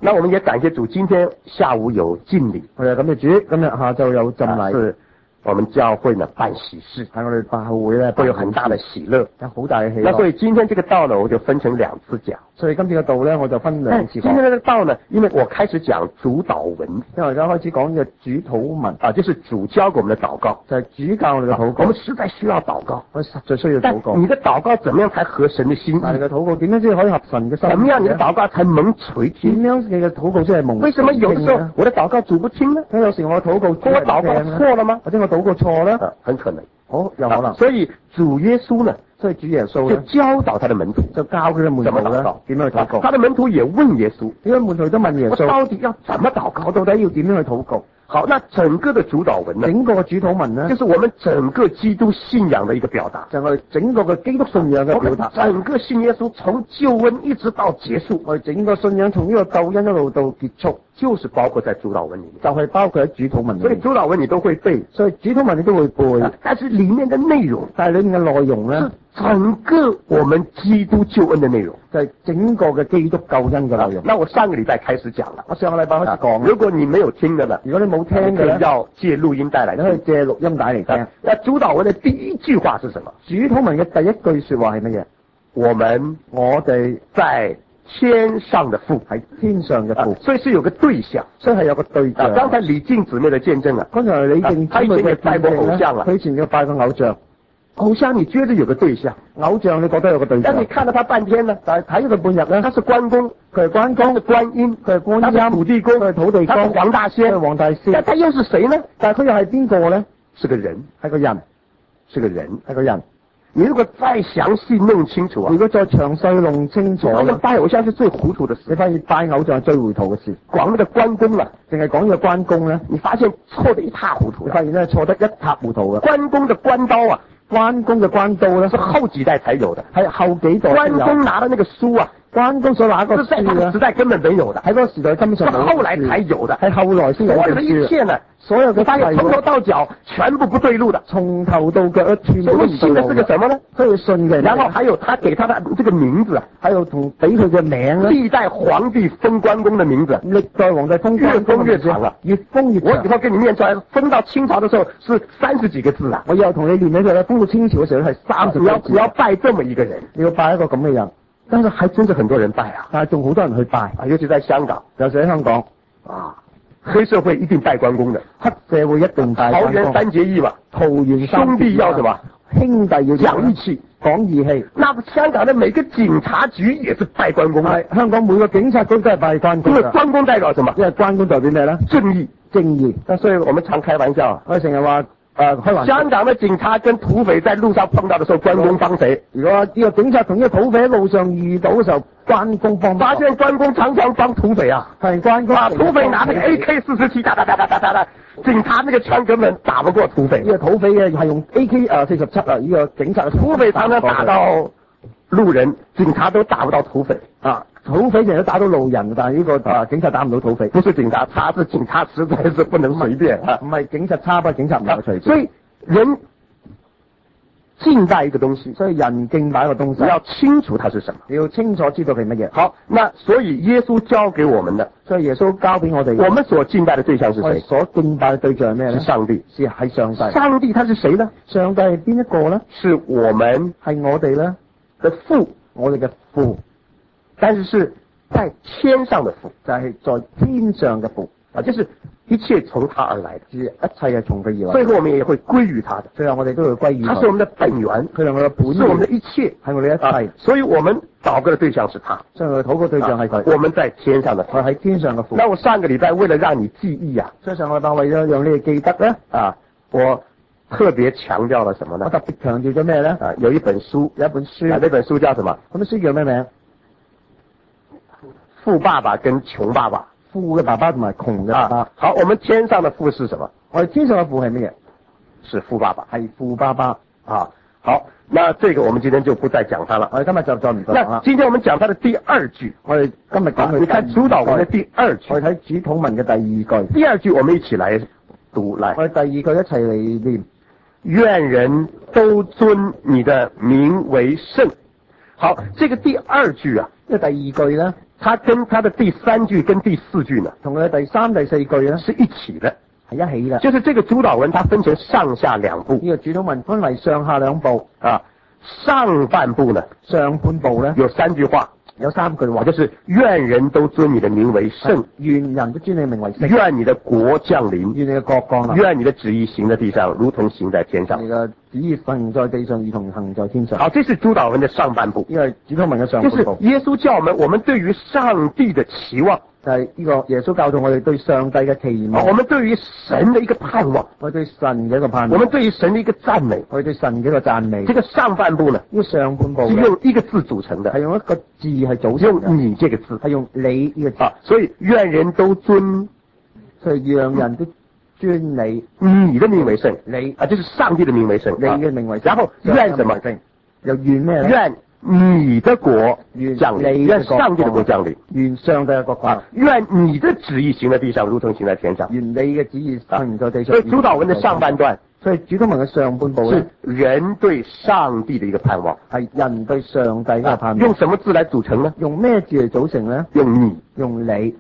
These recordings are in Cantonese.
那我們也感謝主，今天下午有敬禮。 我哋感謝主，今日下晝有浸禮。 是我們教會呢辦喜事， 喺我哋教會咧會有很大的喜樂， 有好大嘅喜樂。 那所以今天這個道呢，我就分成2次講。 所以今次嘅道咧，我就分2次講。 今天這個道呢，因為我開始講主禱文， 因為而家開始講呢個主禱文啊，就是主教給我們的禱告， 就係主教我哋嘅禱告。 我們實在需要禱告， 我實在需要禱告。 但你的禱告怎麼樣才合神的心意？ 但你嘅禱告點樣先可以合神嘅心意？ 怎麼樣你的禱告才蒙垂聽？ 點樣你嘅禱告先係蒙垂聽？ 為什麼有的時候我的禱告主不聽呢？ 咁有時我禱告主我禱告錯了嗎？ 或者我禱告錯咧？ 很可能。 有可能。 所以主耶穌呢， 所以主耶穌就教導他的門徒， 就教佢嘅門徒咧點樣去禱告。 他的門徒也問耶穌， 點解門徒都問耶穌， 我到底要怎麼禱告？ 我到底要點樣去禱告？ 好，那整個的主禱文呢？ 整個嘅主禱文呢， 就是我們整個基督信仰的一個表達， 就係我哋整個嘅基督信仰嘅表達。 整個信耶穌從救恩一直到結束， 我哋整個信仰從呢個救恩一路到結束， 就是包括在主禱文裏面， 就係包括喺主禱文裏面。 所以主禱文你都會背， 所以主禱文你都會背， 但是裏面的內容， 但係裏面嘅內容咧， 整個我們基督救恩的內容， 就係整個嘅基督救恩嘅內容。 那我上個禮拜開始講了， 我上個禮拜開始講。 如果你沒有聽的呢， 如果你冇聽嘅咧， 要借錄音帶嚟， 你可以借錄音帶嚟聽。 那主禱文的第一句話是什麼？ 主禱文嘅第一句說話係乜嘢？我哋在天上的父， 喺天上嘅父， 所以是有個對象， 所以係有個對象。 剛才李靜姊妹的見證啊， 剛才李靜姊妹嘅拜過偶像啊， 佢以前要拜過偶像。 偶像你覺得有個對象， 偶像你覺得有個對象， 但你看到他半天呢， 但係睇咗佢半日咧， 他是關公， 佢係關公， 觀音， 佢係觀音， 他是土地公， 佢係土地公， 他是黃大仙， 佢係黃大仙， 但他又是誰呢？ 但係佢又係邊個咧？ 是個人， 係個人， 是個人， 係個人。 你如果再詳細弄清楚啊， 如果再詳細弄清楚， 你發現拜偶像是最糊塗的事。 你發現拜偶像係最糊塗嘅事。 講那個關公啊， 淨係講呢個關公咧， 你發現錯得一塌糊塗。 你發現咧錯得一塌糊塗嘅。 關公的關刀啊， 關公嘅關刀咧， 是後幾代才有的， 係後幾代。 關公拿的那個書啊， 關公所拿個書在那個時代根本沒有的， 喺嗰個時代根本上冇， 是後來才有的， 係後來先有嘅書。 所有的一切呢， 所有嘅發現從頭到腳全部不對路的， 從頭到腳全部都唔對路。 信的是個什麼呢？ 所以信嘅， 然後還有他給他的這個名字啊， 還有同俾佢嘅名咧， 歷代皇帝封關公的名字， 歷代皇帝封關公越長啊， 越封越長。 我以後跟你念出來，封到清朝的時候是30幾個字啊。 我以後同你念起佢咧，封到清朝嘅時候係30幾個字。 你要拜這麼一個人， 你要拜一個咁嘅人。 但是還真是很多人拜啊， 但係仲好多人去拜啊，尤其在香港， 尤其喺香港啊，黑社會一定拜關公的， 黑社會一定拜關公。 桃園三結義嘛， 桃園兄弟要什麼？ 兄弟要講義氣， 講義氣。 那香港的每個警察局也是拜關公的， 係香港每個警察局都係拜關公。 因為關公代表什麼？ 因為關公代表咩咧？ 正義， 正義。 所以我們常開玩笑， 我哋成日話開玩笑。 香港的警察跟土匪在路上碰到的時候，關公幫誰？ 如果呢個警察同呢個土匪喺路上遇到嘅時候，關公幫。 發現關公常常幫土匪啊， 係關公。 土匪拿那個 AK-47打，警察那個槍根本打不過土匪。 呢個土匪嘅係用 AK-47啊，呢個警察。 土匪常常打到路人，警察都打不到土匪啊。 土匪成日都打到路人，但係呢個警察打唔到土匪。 不是警察差，是警察實在是不能隨便啊。 唔係警察差，不過警察唔能夠隨便。 所以人敬拜一個東西， 所以人敬拜一個東西， 你要清楚它是什麼， 你要清楚知道係乜嘢。 好，那所以耶穌教給我們的， 所以耶穌交俾我哋， 我們所敬拜的對象是誰？ 所敬拜嘅對象係咩咧？ 是上帝， 係上帝。 上帝他是誰呢？ 上帝係邊一個咧？ 是我們係我哋咧的父， 我哋嘅父， 但是在天上的父， 就係在天上嘅父啊，就是一切從他而來的， 一切係從佢而來。 最後我們也會歸於他的， 最後我哋都會歸於他。 他是我們的本源， 佢係我哋嘅本源， 是我們的一切， 係我哋一切。 所以我們禱告的對象是他， 所以我哋禱告對象係佢。 我們在天上的父， 佢喺天上嘅父。 那我上個禮拜為了讓你記憶啊， 所以上個禮拜為咗讓你哋記得咧啊，我特別強調了什麼呢？ 我特別強調咗咩咧？ 啊，有一本書， 那本書叫什麼？ 咁本書叫咩名？ 富爸爸跟窮爸爸。 富嘅爸爸同埋窮嘅爸爸。 好，我們天上的父是什麼？ 我哋天上嘅父係乜嘢？ 是富爸爸， 係富爸爸啊。好，那這個我們今天就不再講它了。 我哋今日就再唔講啦。 那今天我們講它的第二句， 我哋今日講佢。 你看主禱文的第二句， 我哋睇主禱文嘅第二句。 第二句我們一起來讀，來。 我哋第二句一齊嚟念。 願人都尊你的名為聖。好，這個第二句啊， 即係第二句咧， 它跟它的第3句跟第4句呢， 同佢第3、第4句咧是一起的， 係一起嘅。 就是這個主禱文它分成上下2部。 呢個主禱文分為上下2部啊，上半部呢， 上半部咧有3句話， 有3句話， 就是願人都尊你的名為聖， 願人都尊你名為聖， 願你的國降臨， 願你嘅國降臨， 願你的旨意行在地上，如同行在天上。 你嘅旨意行在地上，如同行在天上。 好，這是主禱文的上半部， 呢個係主禱文嘅上就半部。 是耶穌教我們對於上帝的期望， 就係呢個耶穌教導我哋對上帝嘅期望， 我們對於神的一個盼望， 我哋對神嘅一個盼望， 我們對於神的一個讚美， 我哋對神嘅一個讚美。 這個上半部呢， 呢個上半部是用一個字組成的， 係用一個字係組成嘅， 用你這個字， 係用你呢個字啊，所以願人都尊， 所以讓人都尊你， 你的名為聖， 你啊，就是上帝的名為聖， 你嘅名為聖， 然後願什麼？ 又願咩咧？ 願你的國降臨，願上帝的國降臨， 願上帝嘅國降臨， 願你的旨意行在地上，如同行在天上。 願你嘅旨意行在地上。 所以主禱文的上半段， 所以主禱文嘅上半部是人對上帝的一個盼望， 係人對上帝嘅盼望。 用什麼字來組成呢？ 用咩字嚟組成呢？ 用你， 用你。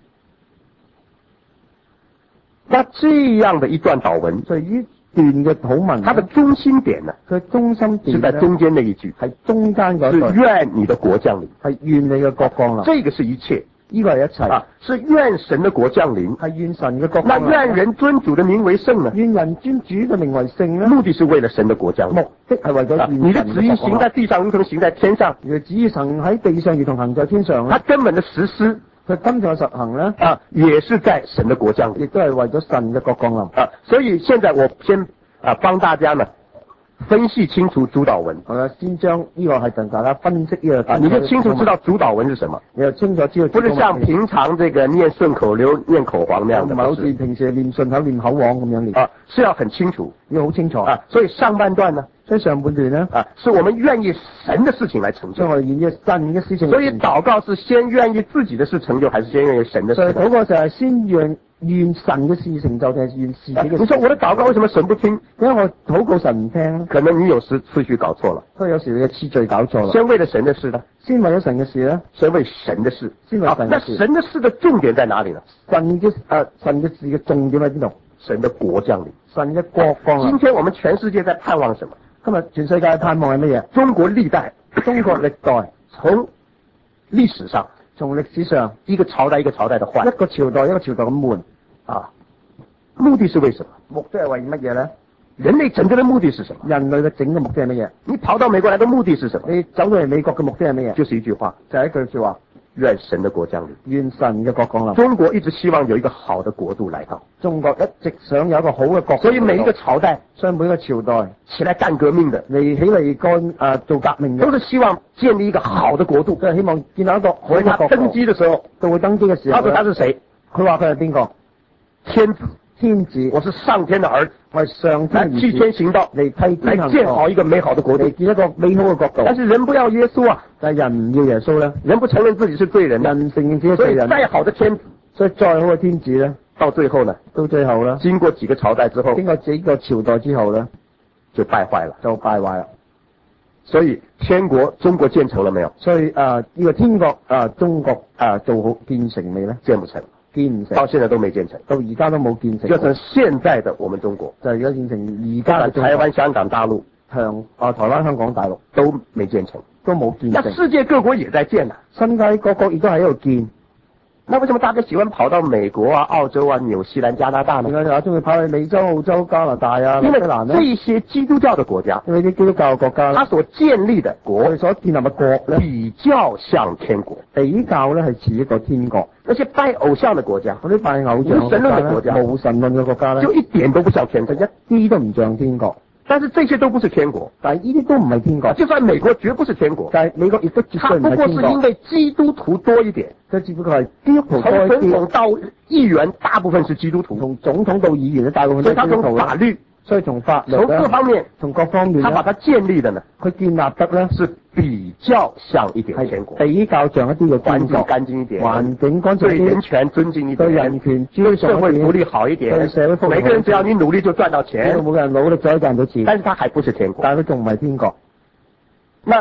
那這樣的一段禱文， 所以呢段嘅禱文， 它的中心點呢？ 佢中心點是在中間那一句， 係中間嗰是句， 願你的國降臨， 係願你嘅國降臨。 這個是一切， 呢個係一切啊，是願神的國降臨， 係願神嘅國那降臨。 願人尊主的名為聖呢？ 願人尊主嘅名為聖呢？ 目的是為了神的國降臨， 目的係為咗願你的神旨意行在地上，如同行在天上。 你嘅旨意行喺地上，如同行在天上。 它根本的實施， 佢根本嘅實行呢， 啊，也是在神的國降臨， 亦都係為咗神嘅國降臨。 啊，所以現在我先幫大家呢分析清楚主禱文。 我先將呢個係同大家分析呢個， 你就清楚知道主禱文是什麼， 你就清楚知道， 不是像平常這個念順口溜、念口黃那樣的， 唔係好似平時念順口念口黃咁樣念啊，是要很清楚， 要好清楚啊。所以上半段呢， 所以上半段呢， 啊，是我們願意神的事情來成就， 所以我哋願意神嘅事情。 所以禱告是先願意自己的事成就，還是先願意神的事？ 所以禱告就係先願神嘅事成就，定係願自己嘅事？ 你說我的禱告為什麼神不聽？ 因為我禱告神唔聽， 可能你有時次序搞錯了， 所以有時你嘅次序搞錯啦。 先為了神的事呢？ 先為咗神嘅事呢？ 先為神的事。 先為神嘅事。 那神的事的重點在哪裡呢？ 神嘅事嘅重點喺邊度？ 神的國降臨。 神嘅國降臨。 今天我們全世界在盼望什麼？ 今日全世界嘅盼望係乜嘢？ 中國歷代， 中國歷代從歷史上， 從歷史上一個朝代一個朝代的換， 一個朝代一個朝代咁換啊，目的是為什麼？ 目的係為乜嘢咧？ 人類整個的目的是什麼？ 人類嘅整個目的係乜嘢？ 你跑到美國來的目的是什麼？ 你走到嚟美國嘅目的係乜嘢？ 就是一句話， 就係一句說話， 願神的國降臨。 願神嘅國降臨。 中國一直希望有一個好的國度來到， 中國一直想有一個好嘅國度， 所以每一個朝代， 所以每一個朝代起來幹革命的， 嚟起嚟幹做革命嘅， 都是希望建立一個好的國度， 都係希望建立一個好所以他嘅國度。 登基的時候， 到佢登基嘅時候， 他說他是誰？ 佢話佢係邊個？ 天子。 天子， 我是上天的兒子， 我係上天來替天行道， 嚟替天行道， 來建好一個美好的國度， 嚟建一個美好嘅國度。 但是人不要耶穌啊， 但係人唔要耶穌咧， 人不承認自己是罪人， 人承認自己係罪人， 所以再好的天子， 所以再好嘅天子咧， 到最後呢，經過幾個朝代之後， 經過幾個朝代之後咧， 就敗壞了，所以天國中國建成了沒有？ 所以呢個天國中國做好建成未咧？ 建不成。 建唔成， 到現在都沒建成， 到而家都冇建成。 就成現在的我們中國， 就係而家建成而家嘅台灣、香港、大陸， 台灣、香港、大陸都沒建成， 都冇建成。 那世界各國也在建啊， 世界各國亦都喺度建。 那為什麼大家喜歡跑到美國啊、澳洲啊、紐西蘭、加拿大呢？ 點解大家中意跑去美洲、澳洲、加拿大啊、 因為紐西蘭呢？ 這些基督教的國家， 因為啲基督教嘅國家， 它所建立的國， 佢所建立嘅國咧， 比較像天國， 比較咧係似一個天國。 那些拜偶像的國家， 嗰啲拜偶像無神論的國家， 無神論嘅國家咧， 就一點都不像天國， 一啲都唔像天國。 但是這些都不是天國， 但係呢啲都唔係天國。 就算美國絕不是天國， 但係美國亦都絕對唔係天國。 它不過是因為基督徒多一點， 佢只不過係基督徒多一啲。 從總統到議員，大部分是基督徒； 從總統到議員咧，大部分都係基督徒。 所以他從法律， 所以從法律， 從各方面， 從各方面， 他把它建立的呢， 佢建立得咧是比較像一點天國， 比較像一啲嘅環境乾淨一點， 環境乾淨啲， 對人權尊敬一點， 對人權對社會福利好一點， 對社會福利， 每個人只要你努力就賺到錢， 每個人努力就可以賺到錢， 但是他還不是天國， 但係佢仲唔係天國。 那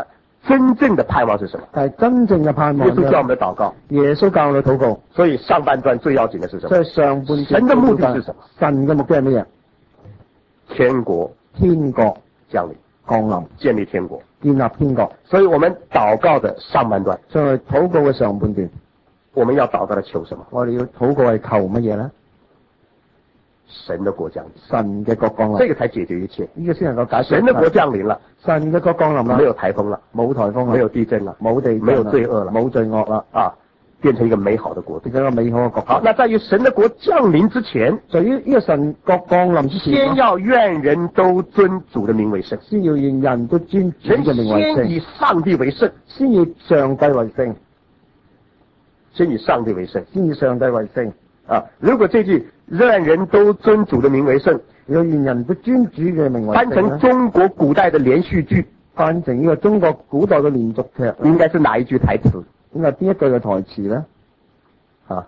真正的盼望是什么？ 但係真正嘅盼望耶穌教我們的禱告。 耶穌教我哋禱告。 所以上半段最要緊的是什麼？ 所以上半段神的目的是什麼？ 神嘅目的係乜嘢？ 天國降臨， 降臨， 建立天國， 建立天國。 所以我們禱告的上半段， 所以禱告嘅上半段， 我們要禱告的求什麼？ 我哋要禱告係求乜嘢咧？ 神的國降臨， 神嘅國降臨， 這個才解決一切。 呢個先能夠解決。 神的國降臨了， 神嘅國降臨啦， 沒有颱風了， 冇颱風啦， 沒有地震了， 冇地震啦， 沒有罪惡了， 冇罪惡啦， 啊，變成一個美好的國度， 變成一個美好嘅國度。 好，那在於神的國降臨之前， 在於呢個神國降臨之前， 先要願人都尊主的名為聖， 先要願人都尊主嘅名為聖， 先以上帝為聖， 先以上帝為聖， 先以上帝為聖， 先以上帝為聖。 啊，如果這句願人都尊主的名為聖， 要願人都尊主嘅名為聖， 翻成中國古代的連續劇， 翻成呢個中國古代嘅連續劇， 應該是哪一句台詞？ 應該係邊一句嘅台詞咧？ 啊，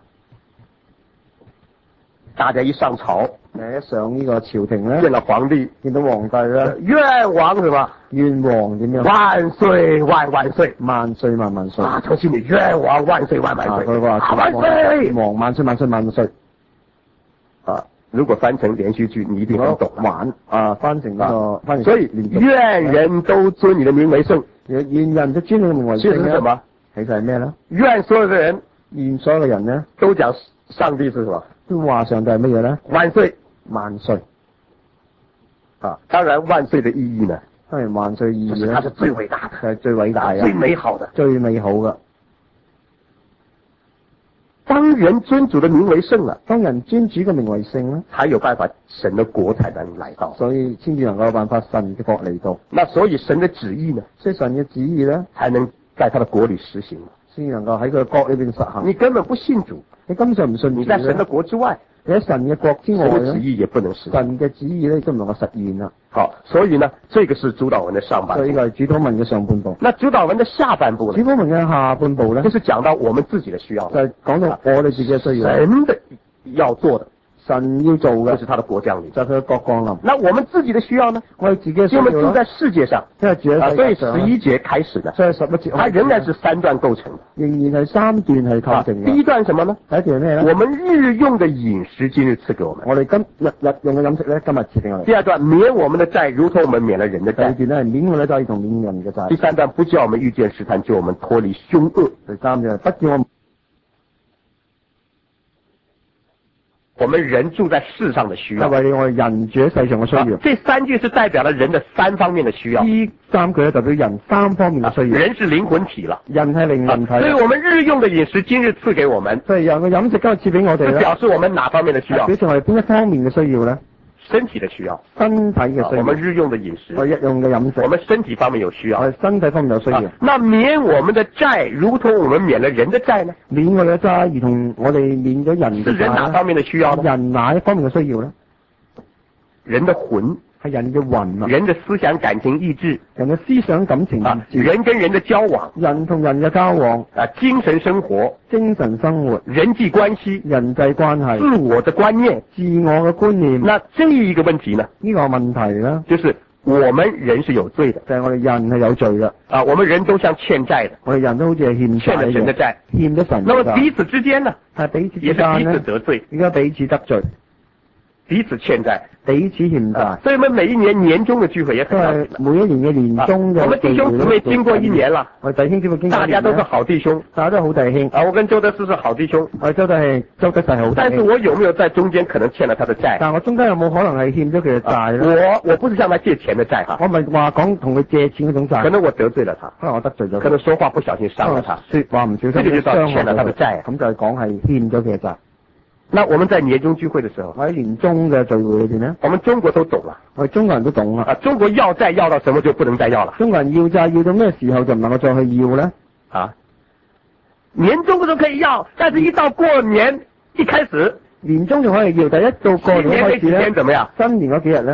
大家一上朝， 一上呢個朝廷咧， 見到皇帝， 見到皇帝咧， 願王是吧？ 願王點樣？ 萬歲萬萬歲， 萬歲萬萬歲！ 啊，從心裏願王萬歲萬萬歲， 佢話萬歲， 王萬歲萬歲萬歲。 啊，如果翻成連續劇，你一定很懂。 玩啊，翻成呢個，翻成所以願人都尊你的名為聖， 願人都尊你嘅名為聖。 其實是什麼？ 其實係咩咧？ 願所有的人， 願所有嘅人咧， 都講上帝是什麼？ 都話上帝係乜嘢咧？ 萬歲萬歲。 啊，當然萬歲的意義呢？ 當然萬歲意義咧， 它是最偉大的， 係最偉大嘅， 最美好的， 最美好嘅。 當人尊主的名為聖了， 當人尊主嘅名為聖咧， 才有辦法神的國才能來到， 所以先至能夠有辦法神嘅國嚟到。 那所以神的旨意呢？ 所以神嘅旨意咧， 才能在他的國裏實行， 先能夠喺佢嘅國裏邊實行。 你根本不信主， 你根本上唔信主， 你在神的國之外， 你喺神嘅國之外神的旨意也不能實現， 神嘅旨意咧都唔能夠實現啦。 好，所以呢，這個是主禱文的上半部， 所以呢個係主禱文嘅上半部。 那主禱文的下半部呢？ 主禱文嘅下半部咧， 就是講到我們自己的需要， 就係講到我哋自己嘅需要， 神的要做的， 神要做嘅， 就是他的國降臨， 就係佢嘅國降臨。 那我們自己的需要呢？ 我哋自己嘅需要， 因為我們住在世界上， 因為住喺世界上， 所以11節開始的， 所以11節， 它仍然是3段構成的， 仍然係3段係構成嘅。 第一段什麼呢？ 第一段係咩咧？ 我們日用的飲食今日賜給我們， 我哋今日用嘅飲食咧，今日賜俾我哋。 第二段免我們的債，如同我們免了人的債。 第二段咧係免我哋債同免人嘅債。 第三段不叫我們遇見試探，救我們脫離兇惡。 第三段不叫我們人住在世上的需要， 係為我哋人住喺世上嘅需要。 這3句是代表了人的3方面的需要。 呢3句咧代表人3方面嘅需要。 人是靈魂體了， 人係靈魂體。 所以我們日用的飲食今日賜給我們。 所以人嘅飲食今日賜俾我哋咧， 表示我們哪方面的需要？ 表示我哋邊一方面嘅需要咧？ 身體的需要， 身體嘅需要。 我們日用的飲食， 我日用嘅飲食， 我們身體方面有需要， 我哋身體方面有需要。 那免我們的債，如同我們免了人的債呢？ 免我哋嘅債，如同我哋免咗人嘅債。 是人哪方面的需要呢？ 人哪一方面嘅需要咧？ 人的魂。 係人嘅魂啊， 人的思想感情意志， 人嘅思想感情意志， 人跟人的交往， 人同人嘅交往， 精神生活， 精神生活， 人際關係， 人際關係， 自我的觀念， 自我嘅觀念。 那這一個問題呢？ 呢個問題呢， 就是我們人是有罪的， 就係我哋人係有罪嘅。 我們人都像欠債的， 我哋人都好似係欠了神的債， 欠咗神。 那麼彼此之間呢？ 係彼此之間呢，也是彼此得罪， 而家彼此得罪， 彼此欠債， 彼此欠債。 所以我們每一年年終的聚會也很要緊。 每一年嘅年終嘅， 我們弟兄姊妹經過1年了， 我哋弟兄姊妹經過1年， 大家都是好弟兄， 大家都好弟兄。 我跟周德師是好弟兄， 我周德係好弟兄。 但是我有沒有在中間可能欠了他的債？ 但我中間有冇可能係欠咗佢嘅債咧？ 我不是向他借錢的債哈， 我唔係話講同佢借錢嗰種債。 可能我得罪了他， 可能我得罪咗， 可能說話不小心傷了他， 說話唔小心這個就叫欠了他的債。 咁就係講係欠咗佢嘅債。 那我們在年終聚會的時候， 喺年終嘅聚會裏邊呢， 我們中國都懂了， 我哋中國人都懂啦。 中國要債要到什麼就不能再要了。 中國人要債要到咩時候就唔能夠再去要呢？ 年終嘅時候可以要，但是一到過年一開始， 年終仲可以要，但一到過年開始呢， 新年怎麼樣？ 新年嗰幾日呢，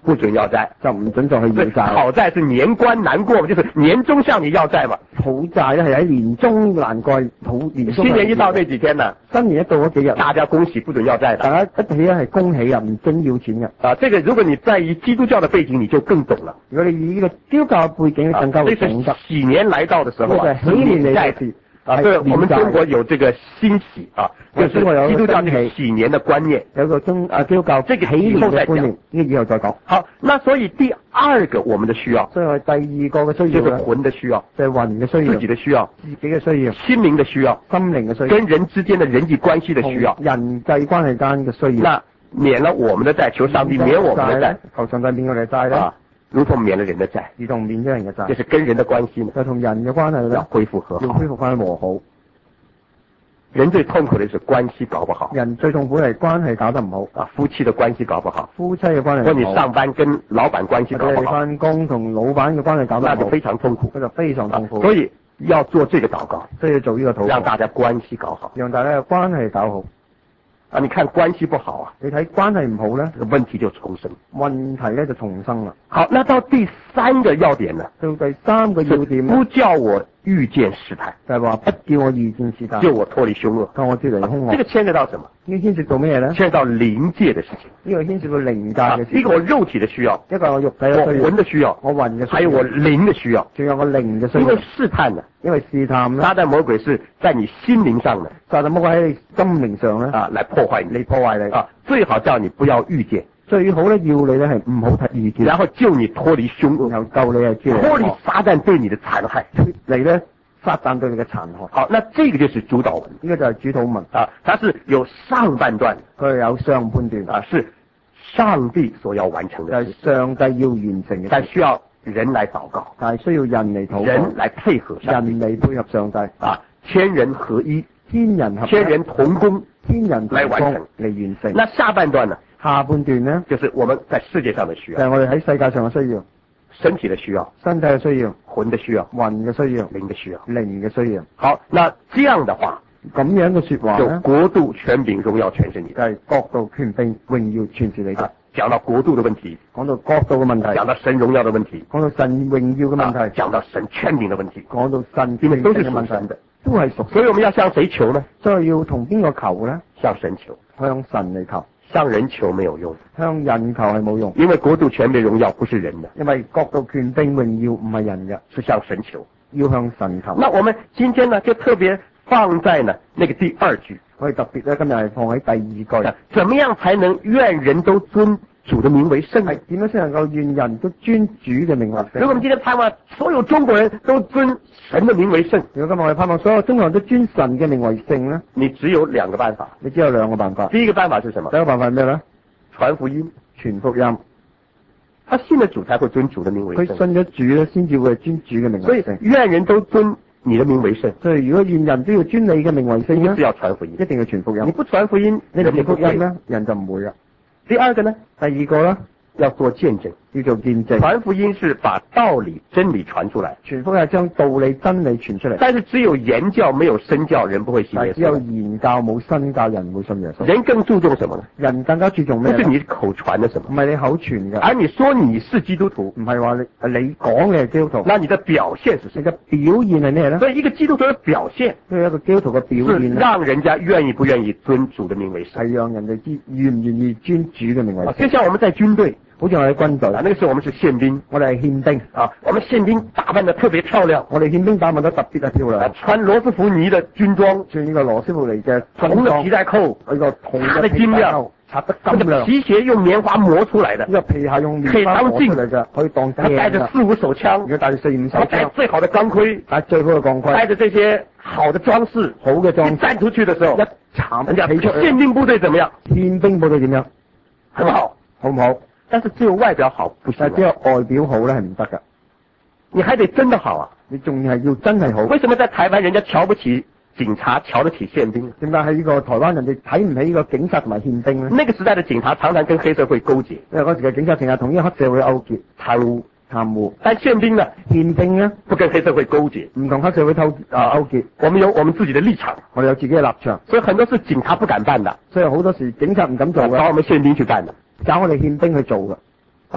不准要債， 就唔准再去要債。 討債是年關難過嘛，就是年終向你要債嘛。 討債咧係喺年中難過，年中。 新年一到那幾天呢， 新年一到嗰幾日， 大家恭喜不准要債的。 大家一起咧係恭喜啊，唔准要錢嘅。 啊，這個如果你在於基督教的背景，你就更懂了。 如果你以呢個基督教背景，你更加會懂得。 這是喜年來到的時候啊， 喜年嚟嘅事。 啊，對，我們中國有這個新喜啊，就是基督教這個喜年的觀念， 有個基督教這個喜年嘅觀念，呢個以後再講。 好，那所以第二個我們的需要， 所以我第二個嘅需要就是魂的需要， 就係魂嘅需要， 自己的需要， 自己嘅需要， 心靈的需要， 心靈嘅需要， 跟人之間的人際關係的需要， 人際關係間嘅需要。 那免了我們的債，求上帝免我們的債， 求上帝免我哋債咧。 如同免了人的債， 如同免咗人嘅債， 就是跟人的關係呢， 就同人嘅關係咧要恢復和好， 要恢復翻和好。 人最痛苦的是關係搞不好， 人最痛苦係關係搞得唔好啊，夫妻的關係搞不好， 夫妻嘅關係唔好， 或者你上班跟老闆關係搞不好， 翻工同老闆嘅關係搞得唔好， 那就非常痛苦， 那就非常痛苦。 所以要做這個禱告， 所以要做呢個禱告， 讓大家關係搞好， 讓大家嘅關係搞好。 啊，你看關係不好啊， 你睇關係唔好咧， 問題就重生， 問題咧就重生啦。 好，那到第三個要點呢？ 到第三個要點， 不叫我遇見試探， 就係話不叫我遇見試探， 救我脫離兇惡， 救我脫離兇惡。 這個牽涉到什麼？ 呢個牽涉到咩咧？ 牽涉到靈界的事情。 呢個牽涉到靈界嘅事情。 一個我肉體的需要， 一個我肉體嘅需要， 我魂的需要， 我魂嘅需要， 還有我靈的需要， 仲有我靈嘅需要。 因為試探呢， 因為試探咧， 撒旦魔鬼是在你心靈上的， 撒旦魔鬼喺你心靈上咧啊，來破壞你， 破壞你啊，最好叫你不要遇見。 最好咧要你咧係唔好睇遇見， 然後救你脫離兇惡， 然後救你係脫離撒旦對你的殘害， 嚟咧撒旦對你嘅殘害。 好，那這個就是主禱文， 呢個就係主禱文啊，它是有上半段， 佢有上半段啊，是上帝所要完成的事， 就係上帝要完成嘅， 但需要人來禱告， 但係需要人嚟禱告， 人來配合上帝， 人嚟配合上帝， 啊，天人合一， 天人合一， 天人同工， 天人來完成嚟完成。 那下半段呢？ 下半段呢， 就是我們在世界上的需要， 就係我哋喺世界上嘅需要， 身體的需要， 身體嘅需要， 魂的需要， 魂嘅需要， 靈的需要， 靈嘅需要。 好，那這樣的話， 咁樣嘅說話就國度、權柄、榮耀全是你的， 就係國度、權柄、榮耀全是你嘅。 講到國度的問題， 講到國度嘅問題， 講到神榮耀的問題， 講到神榮耀嘅問題， 講到神權柄的問題， 講到神權柄都是嘅問題，都係屬。 所以我們要向誰求呢？ 所以要同邊個求呢？ 向神求， 向神嚟求， 向人求沒有用， 向人求係冇用， 因為國度、權柄、榮耀不是人的， 因為國度、權柄、榮耀唔係人嘅， 是向神求， 要向神求。 那我們今天呢就特別放在呢那個第二句， 我哋特別咧今日係放喺第二句， 怎麼樣才能願人都尊主的名為聖？ 係點樣先能夠願人都尊主嘅名為聖？ 如果我們今天盼望所有中國人都尊神的名為聖， 如果今日我哋盼望所有中國人都尊神嘅名為聖呢， 你只有兩個辦法。 你只有兩個辦法。 第一個辦法是什麼？ 第一個辦法係咩咧？ 傳福音， 傳福音。 他信了主才會尊主的名為聖。 佢信咗主咧，先至會尊主嘅名為聖。 所以願人都尊你的名為聖。 所以如果願人都要尊你嘅名為聖咧， 是要傳福音， 一定要傳福音。 你不傳福音， 你唔傳福音咧，人就唔會啦。 第二個呢？ 第二個咧， 要做見證， 要做見證。 傳福音是把道理、真理傳出來， 傳福音係將道理、真理傳出嚟。 但是只有言教沒有身教，人不會信耶穌。 只有言教冇身教，人唔會信耶穌。 人更注重什麼呢？ 人更加注重咩？ 不是你口傳的什麼， 唔係你口傳嘅， 而你說你是基督徒， 唔係話你講你係基督徒， 那你的表現是什麼？ 你嘅表現係咩咧？ 所以一個基督徒嘅表現， 一個基督徒嘅表現， 讓人家願意不願意尊主的名為聖， 係讓人哋知願唔願意尊主嘅名為聖。 就像我們在軍隊。 好似我哋軍隊， 那個時候我們是憲兵， 我哋係憲兵啊，我們憲兵打扮得特別漂亮， 我哋憲兵打扮得特別漂亮， 穿羅斯福尼的軍裝， 穿呢個羅斯福尼嘅紅嘅皮帶扣， 呢個紅嘅金亮， 擦得金亮， 皮鞋用棉花磨出來的， 呢個皮鞋用棉花磨出嚟嘅，可以當鏡， 帶着4、5手槍， 如果帶住4、5手槍， 帶最好的鋼盔， 帶最好嘅鋼盔， 帶着這些好的裝飾， 好嘅裝飾， 站出去的時候， 一慘， 人家憲兵部隊怎麼樣？ 憲兵部隊點樣？ 很好， 好唔好？ 但是只有外表好不行， 只有外表好咧係唔得噶， 你還得真的好啊！ 你仲係要真係好。 為什麼在台灣人家瞧不起警察，瞧得起憲兵？ 點解喺呢個台灣人哋睇唔起呢個警察同埋憲兵咧？ 那個時代的警察常常跟黑社會勾結， 因為嗰時嘅警察成日同呢個黑社會勾結，貪污。 但憲兵呢？ 憲兵呢？ 不跟黑社會勾結， 唔同黑社會勾結。 我們有我們自己的立場， 我哋有自己嘅立場， 所以很多事警察不敢辦的， 所以好多時警察唔敢做嘅， 找我們憲兵去幹的， 找我哋憲兵去做嘅。 啊，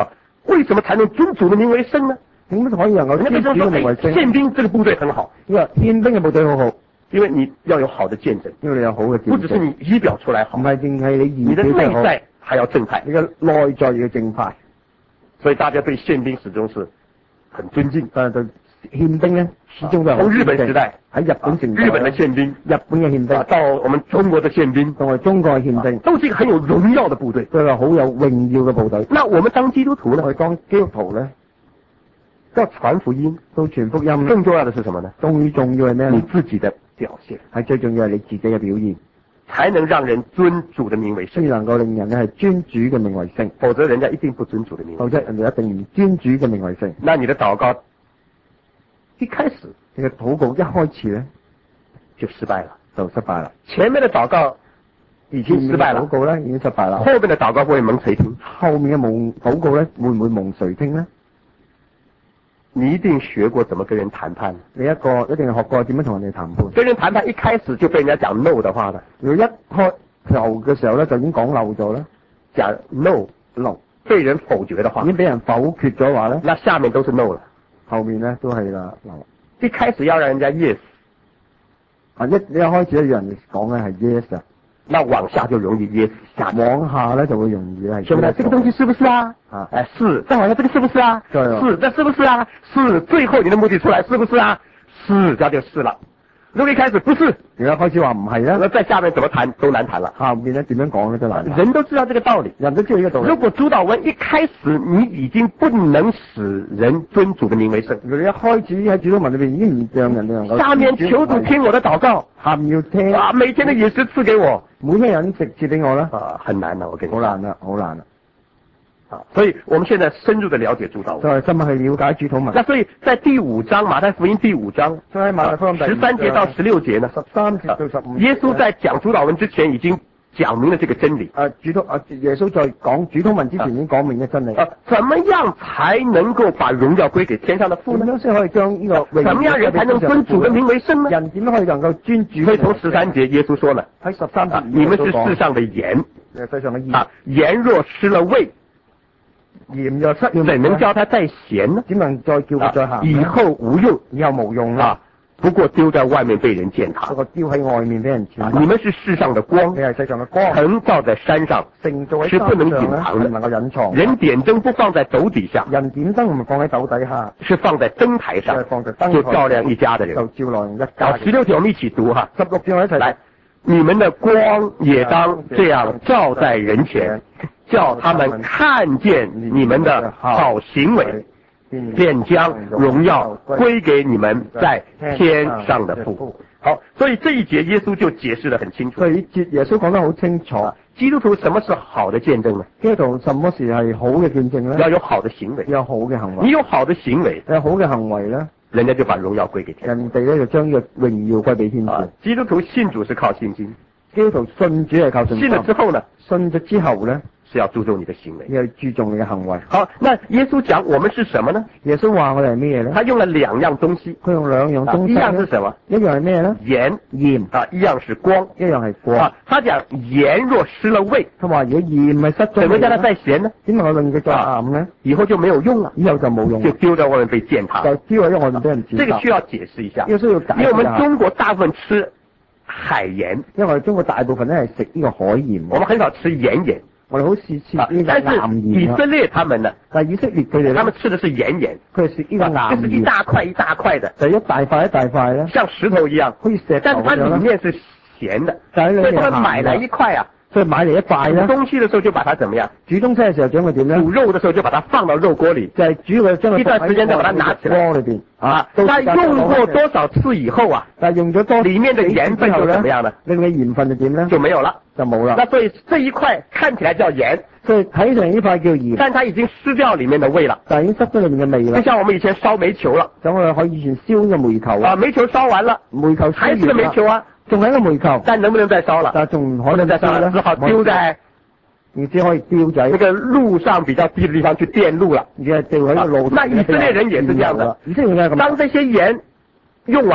为什么才能尊主的名为圣呢？ 點解可以能夠尊主嘅名為聖？ 憲兵這個部隊很好， 呢個憲兵嘅部隊好好， 因為你要有好的見證， 因為你有好嘅見證， 不只是你儀表出來好， 唔係淨係你你的儀表好， 內在還要正派， 你嘅內在要正派， 所以大家對憲兵始終是很尊敬。 但係對憲兵咧，始終都係從日本時代喺日本時代， 日本的憲兵， 日本嘅憲兵到我們中國的憲兵， 同埋中國嘅憲兵， 都是一個很有榮耀的部隊， 都係好有榮耀嘅部隊。 那我們當基督徒呢？ 我哋當基督徒咧， 要傳福音， 到傳福音， 更重要的是什麼呢？ 最重要係咩？ 你自己的表現， 係最重要係你自己嘅表現， 才能讓人尊主的名為聖， 先能夠令人係尊主嘅名為聖， 否則人家一定不尊主的名為聖， 否則人哋一定唔尊主嘅名為聖。 那你的禱告一開始， 你嘅禱告一開始咧就失敗了， 就失敗啦。 前面的禱告已經失敗了， 禱告咧已經失敗啦。 後面的禱告會蒙誰聽？ 後面嘅禱告咧會唔會蒙誰聽咧？ 你一定學過怎麼跟人談判， 你一定學過點樣同人哋談判。 跟人談判一開始就被人家講 no 的話的， 如果一開頭嘅時候咧就已經講漏咗啦， 講 no，被人否決的話， 已經俾人否決咗話咧， 那下面都是 no 了， 後面咧都係啦。 一開始要讓人家 yes， 你一開始咧要人哋講嘅係 yes 啊， 那往下就容易 yes 下， 往下咧就會容易係。 兄弟，這個東西是不是啊？是。再往下，這個是不是啊？是。這是不是啊？是。最後你的目的出來，是不是啊？是，這就是了。如果一開始不是， 如果開始話唔係咧， 那在下面怎麼談都難談了。 下面咧點樣講咧都難。 人都知道這個道理， 人都知道呢個道理。 如果主禱文一開始你已經不能使人尊主的名為聖， 如果你一開始喺主禱文裏邊已經唔讓人哋能夠。 下面求主聽我的禱告， 下面要聽啊，每天的飲食賜給我， 每天有人食賜俾我啦。 很難的，我跟你講。 好難啦，好難啦。 所以我們現在深入的了解主禱文， 就係深入去了解主禱文。 那所以在第5章馬太福音第5章， 在馬太福音第 13節到16節呢 ，13節到15節， 耶穌在講主禱文之前已經講明了這個真理。 耶穌在講主禱文之前已經講明咗真理。 怎麼樣才能夠把榮耀歸給天上的父呢？ 點樣先可以將呢個榮耀？ 怎麼樣人才能尊主的名為聖呢？ 人點樣可以能夠尊主？ 所以從13節耶穌說了， 喺13節， 你們是世上的鹽， 世上的鹽。 鹽若失了味， 鹽若失了味， 怎能叫它再鹹呢？ 點能再叫佢再鹹？ 以後無用， 以後無用啦。 不過丟在外面被人踐踏。 不過丟喺外面俾人踐踏。 你們是世上的光， 你係世上的光， 城造在山上，是不能隱藏的， 能夠隱藏。 人點燈不放在斗底下， 人點燈唔係放喺斗底下， 是放在燈台上，就照亮一家的人。 就照亮一家。 16節我們一起讀哈 ，16節我一齊來，你們的光也當這樣照在人前，叫他們看見你們的好行為，便將榮耀歸給你們在天上的父。好，所以這一節耶穌就解釋得很清楚。 所以節耶穌講得好清楚， 基督徒什麼是好的見證呢？ 基督徒什麼時係好嘅見證呢？ 要有好的行為， 有好嘅行為。 你有好的行為， 有好嘅行為呢， 人家就把榮耀歸給天。 人哋咧就將呢個榮耀歸俾天父。 基督徒信主是靠信心， 基督徒信主係靠信心。 信了之後呢？ 信咗之後呢？ 是要注重你的行為， 要注重你嘅行為。 好，那耶穌講我們是什麼呢？ 耶穌話我哋係咩呢？ 他用了兩樣東西。 佢用兩樣東西。 一樣是什麼？ 一樣係咩呢？ 鹽一樣是光， 一樣係光。 他講鹽若失了味， 佢話如果鹽係失咗味， 怎麼叫它再鹹呢？ 點能夠令佢再鹹呢？ 以後就沒有用了， 以後就冇用， 就丟在外面被踐踏， 就丟喺外面俾人踐踏。 這個需要解釋一下， 呢個需要解釋一下。 因為我們中國大部分吃海鹽， 因為我哋中國大部分咧係食呢個海鹽， 我們很少吃鹽鹽。 我哋好似食呢個岩鹽。 以色列他們呢？ 但係以色列佢哋， 他們吃的是鹽鹽， 佢係食呢個岩鹽， 就是一大塊一大塊的， 就一大塊一大塊咧， 像石頭一樣， 好似石頭咁樣。 但係它裡面是鹹的， 所以他們買來一塊啊。 所以買嚟一塊咧， 煮東西的時候就把它怎麼樣？ 煮東西嘅時候將佢點咧？ 煮肉的時候就把它放到肉鍋裏， 就係煮佢將佢一段時間再把它拿起來鍋裏邊啊。但用過多少次以後啊？ 但係用咗多， 裡面的鹽分就怎麼樣呢？ 令你鹽分就點咧？ 就沒有了， 就冇啦。 那所以這一塊看起來叫鹽， 所以睇上呢塊叫鹽， 但它已經失掉裡面的味了， 但已經失咗裡面嘅味啦。 就像我們以前燒煤球了， 咁我哋可以以前燒呢個煤球啊，煤球燒完了， 煤球還是個煤球啊。 仲係一個煤球， 但能不能再燒了？ 但係仲唔可能再燒咧？ 只好丟在， 你只可以丟在那個路上比較低的地方去電路了。 你係丟喺個路上。 那以色列人也是這樣的。 以色列人咁。 當這些鹽用完了，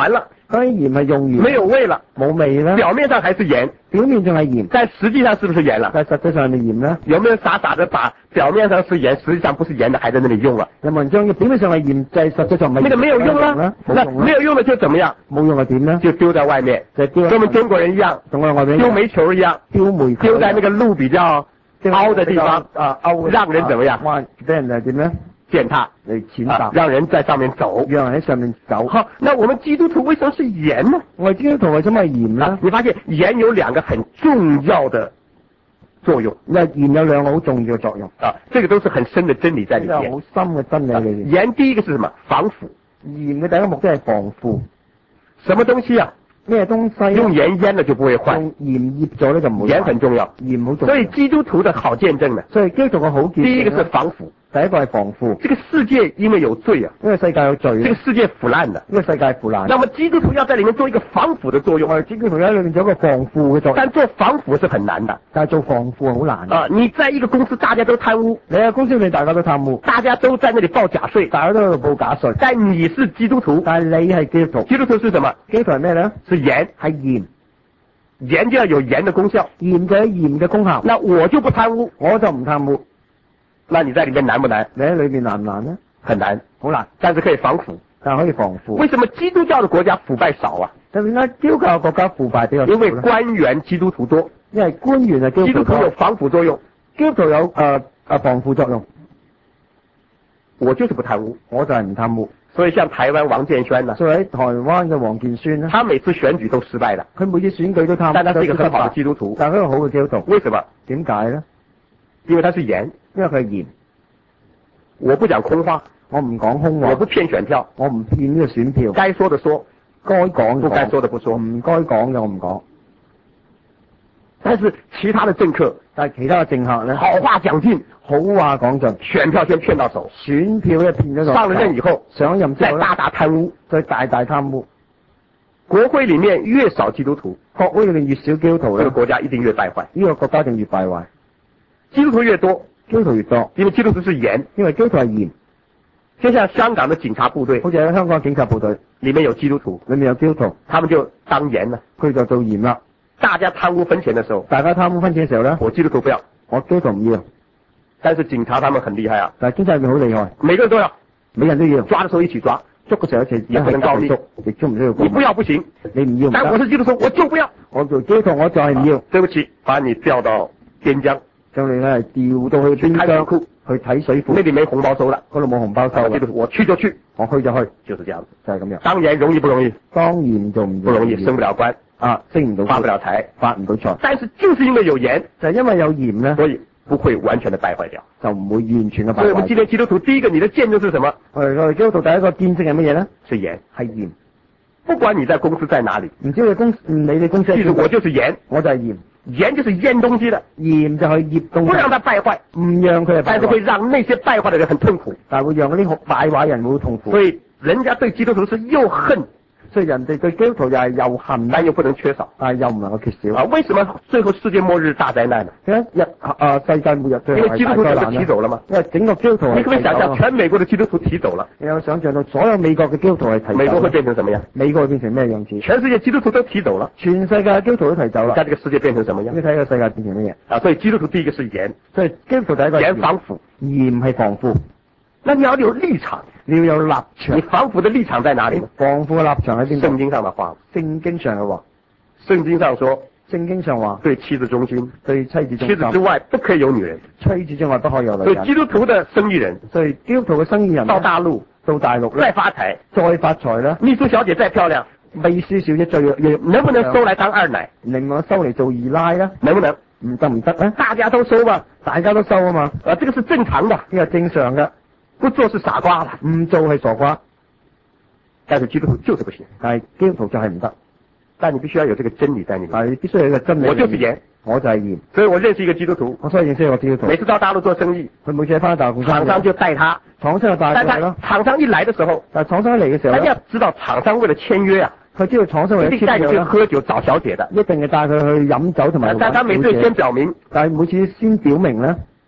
當然鹽係用完沒有味了， 冇味啦， 表面上還是鹽， 表面仲係鹽， 但實際上是不是鹽了？ 但係實際上係咪鹽咧？ 有沒有傻傻的把表面上是鹽，實際上不是鹽的，還在那裡用了？ 有冇人將表面上係鹽，就係實際上唔係鹽？ 那個沒有用啦，那沒有用了就怎麼樣？ 冇用係點咧？ 就丟在外面， 就丟。 跟我們中國人一樣， 同我哋外面丟煤球一樣， 丟煤球， 丟在那個路比較凹的地方，讓人怎麼樣？ 哇，俾人係點咧？ 踐踏嚟踐踏， 讓人在上面走， 讓人喺上面走。 好，那我們基督徒為什麼是鹽呢？ 我哋基督徒為什麼係鹽咧？ 你發現鹽有兩個很重要的作用， 那鹽有兩個好重要嘅作用啊，這個都是很深的真理在裏面。 好深嘅真理裏面。 鹽第一個是什麼？防腐。 鹽嘅第一個目的係防腐。 什麼東西啊？ 咩東西？ 用鹽醃了就不會壞。 用鹽醃咗咧就唔會。 鹽很重要， 鹽好重要。 所以基督徒的好見證呢？ 所以基督徒嘅好見證。 第一個是防腐。 第一個係防腐。 這個世界因為有罪啊， 因為世界有罪， 這個世界腐爛的， 呢個世界腐爛。 那麼基督徒要在裏面做一個防腐的作用。 基督徒喺裏面做一個防腐嘅作用。但做防腐是很難的。 但係做防腐好難。 啊，你在一個公司大家都貪污， 你喺公司裏大家都貪污， 大家都在那裏報假稅， 大家都喺度報假稅。 但你是基督徒， 但係你係基督徒。基督徒是什麼？ 基督徒係咩咧？ 是鹽， 係鹽。 鹽就要有鹽的功效， 鹽就有鹽嘅功效。 那我就不貪污， 我就唔貪污。 那你在裏面難不難？ 你喺裏面難唔難呢？ 很難， 好難， 但是可以防腐。 但可以防腐。 為什麼基督教的國家腐敗少啊？ 點解基督教國家腐敗比較少？ 因為官員基督徒多， 因為官員係基督徒有防腐作用， 基督徒有防腐作用。 我就是不貪污， 我就係唔貪污。 所以像台灣王建煊呢， 所以喺台灣嘅王建煊呢， 他每次選舉都失敗了， 佢每次選舉都貪污， 但他是一個很好的基督徒， 但係一個好嘅基督徒。 為什麼？ 點解呢？ 因為他是鹽， 因為佢係鹽。 我不講空話， 我唔講空話， 我不騙選票， 我唔騙呢個選票。 該說的說， 該講嘅講， 不該說的不說， 唔該講嘅我唔講。 但是其他的政客， 但係其他嘅政客呢， 好話講盡， 好話講盡， 選票先騙到手， 選票咧騙咗手， 上了任以後， 上任之後再大大貪污， 再大大貪污。 國會裏面越少基督徒， 國會裏面越少基督徒， 這個國家一定越敗壞， 呢個國家一定越敗壞。 基督徒越多， 基督徒越多， 因為基督徒是鹽， 因為基督徒係鹽。 就像香港的警察部隊， 好似喺香港警察部隊裏面有基督徒， 裏面有基督徒， 他們就當鹽啦， 佢就做鹽啦。 大家貪污分錢的時候， 大家貪污分錢嘅時候咧， 我基督徒不要， 我基督徒唔要。 但是警察他們很厲害啊， 但係警察入面好厲害， 每個人都要， 每人都要， 抓的時候一起抓， 捉嘅時候一齊， 也不能告密， 亦都唔需要告密。 你不要不行， 你唔要唔得。 但我是基督徒，我就不要， 我做基督徒我就係唔要。 對不起，把你調到邊疆， 將你咧調到去邊疆去睇水庫， 那裡沒紅包收啦， 嗰度冇紅包收。 基督徒我去就去， 我去就去， 就是這樣子， 就係咁樣。 當然容易不容易？ 當然就唔不容易，升不了官啊，升唔到， 發不了財， 發唔到財。 但是就是因為有鹽， 就係因為有鹽咧， 所以不會完全的敗壞掉， 就唔會完全嘅敗壞。 所以我們今天基督徒第一個你的見證是什麼？ 我哋基督徒第一個見證係乜嘢咧？ 是鹽， 係鹽。 不管你在公司在哪裡， 唔知你公你哋公司， 記住我就是鹽， 我就係鹽。 鹽就是醃東西的， 鹽就係醃東西， 不讓它敗壞， 唔讓佢係敗壞， 但是會讓那些敗壞的人很痛苦， 但係會讓嗰啲敗壞人會好痛苦。 所以人家對基督徒是又恨， 所以人哋對基督徒又係又恨， 但又不能缺少， 但係又唔能夠缺少。 啊，為什麼最後世界末日大災難呢？ 世界末日最後因為基督徒全部提走了嘛， 因為整個基督徒你可唔可以想象全美國的基督徒提走了？ 你有想象到所有美國嘅基督徒係提走， 美國會變成什麼樣？ 美國會變成咩樣子？ 全世界基督徒都提走了， 全世界基督徒都提走啦。 而家這個世界變成什麼樣？ 你睇個世界變成乜嘢？ 啊，所以基督徒第一個是鹽， 所以基督徒第一個鹽防腐， 鹽係防腐。 那你要有立場， 你要有立場。 你防腐的立場在哪裡？ 防腐嘅立場喺邊度？ 聖經上的話， 聖經上嘅話， 聖經上說， 聖經上話對妻子忠心， 對妻子忠心， 妻子之外不可以有女人， 妻子之外不可以有女人。 所以基督徒的生意人， 所以基督徒嘅生意人到大陸再發財， 再發財咧。 秘書小姐再漂亮， 秘書小姐最能不能收來當二奶？ 能夠收嚟做二奶咧？ 能不能？ 唔得唔得咧？ 大家都收吧， 大家都收啊嘛。 這個是正常的， 呢個正常嘅。 不做是傻瓜啦， 唔做係傻瓜。 但是基督徒就是不行， 但係基督徒就係唔得。 但你必須要有這個真理在裏面。 係必須有一個真理。 我就是鹽， 我就係鹽。 所以我認識一個基督徒， 我所以認識一個基督徒。 每次到大陸做生意， 佢每次翻大陸做生意， 廠商就帶他， 廠商就帶佢咯。 廠商一來的時候， 但廠商一嚟嘅時候， 他要知道廠商為了簽約啊， 佢知道廠商為了簽約，一定帶佢去喝酒找小姐的， 一定係帶佢去飲酒同埋。 但他每次先表明， 但係每次先表明咧，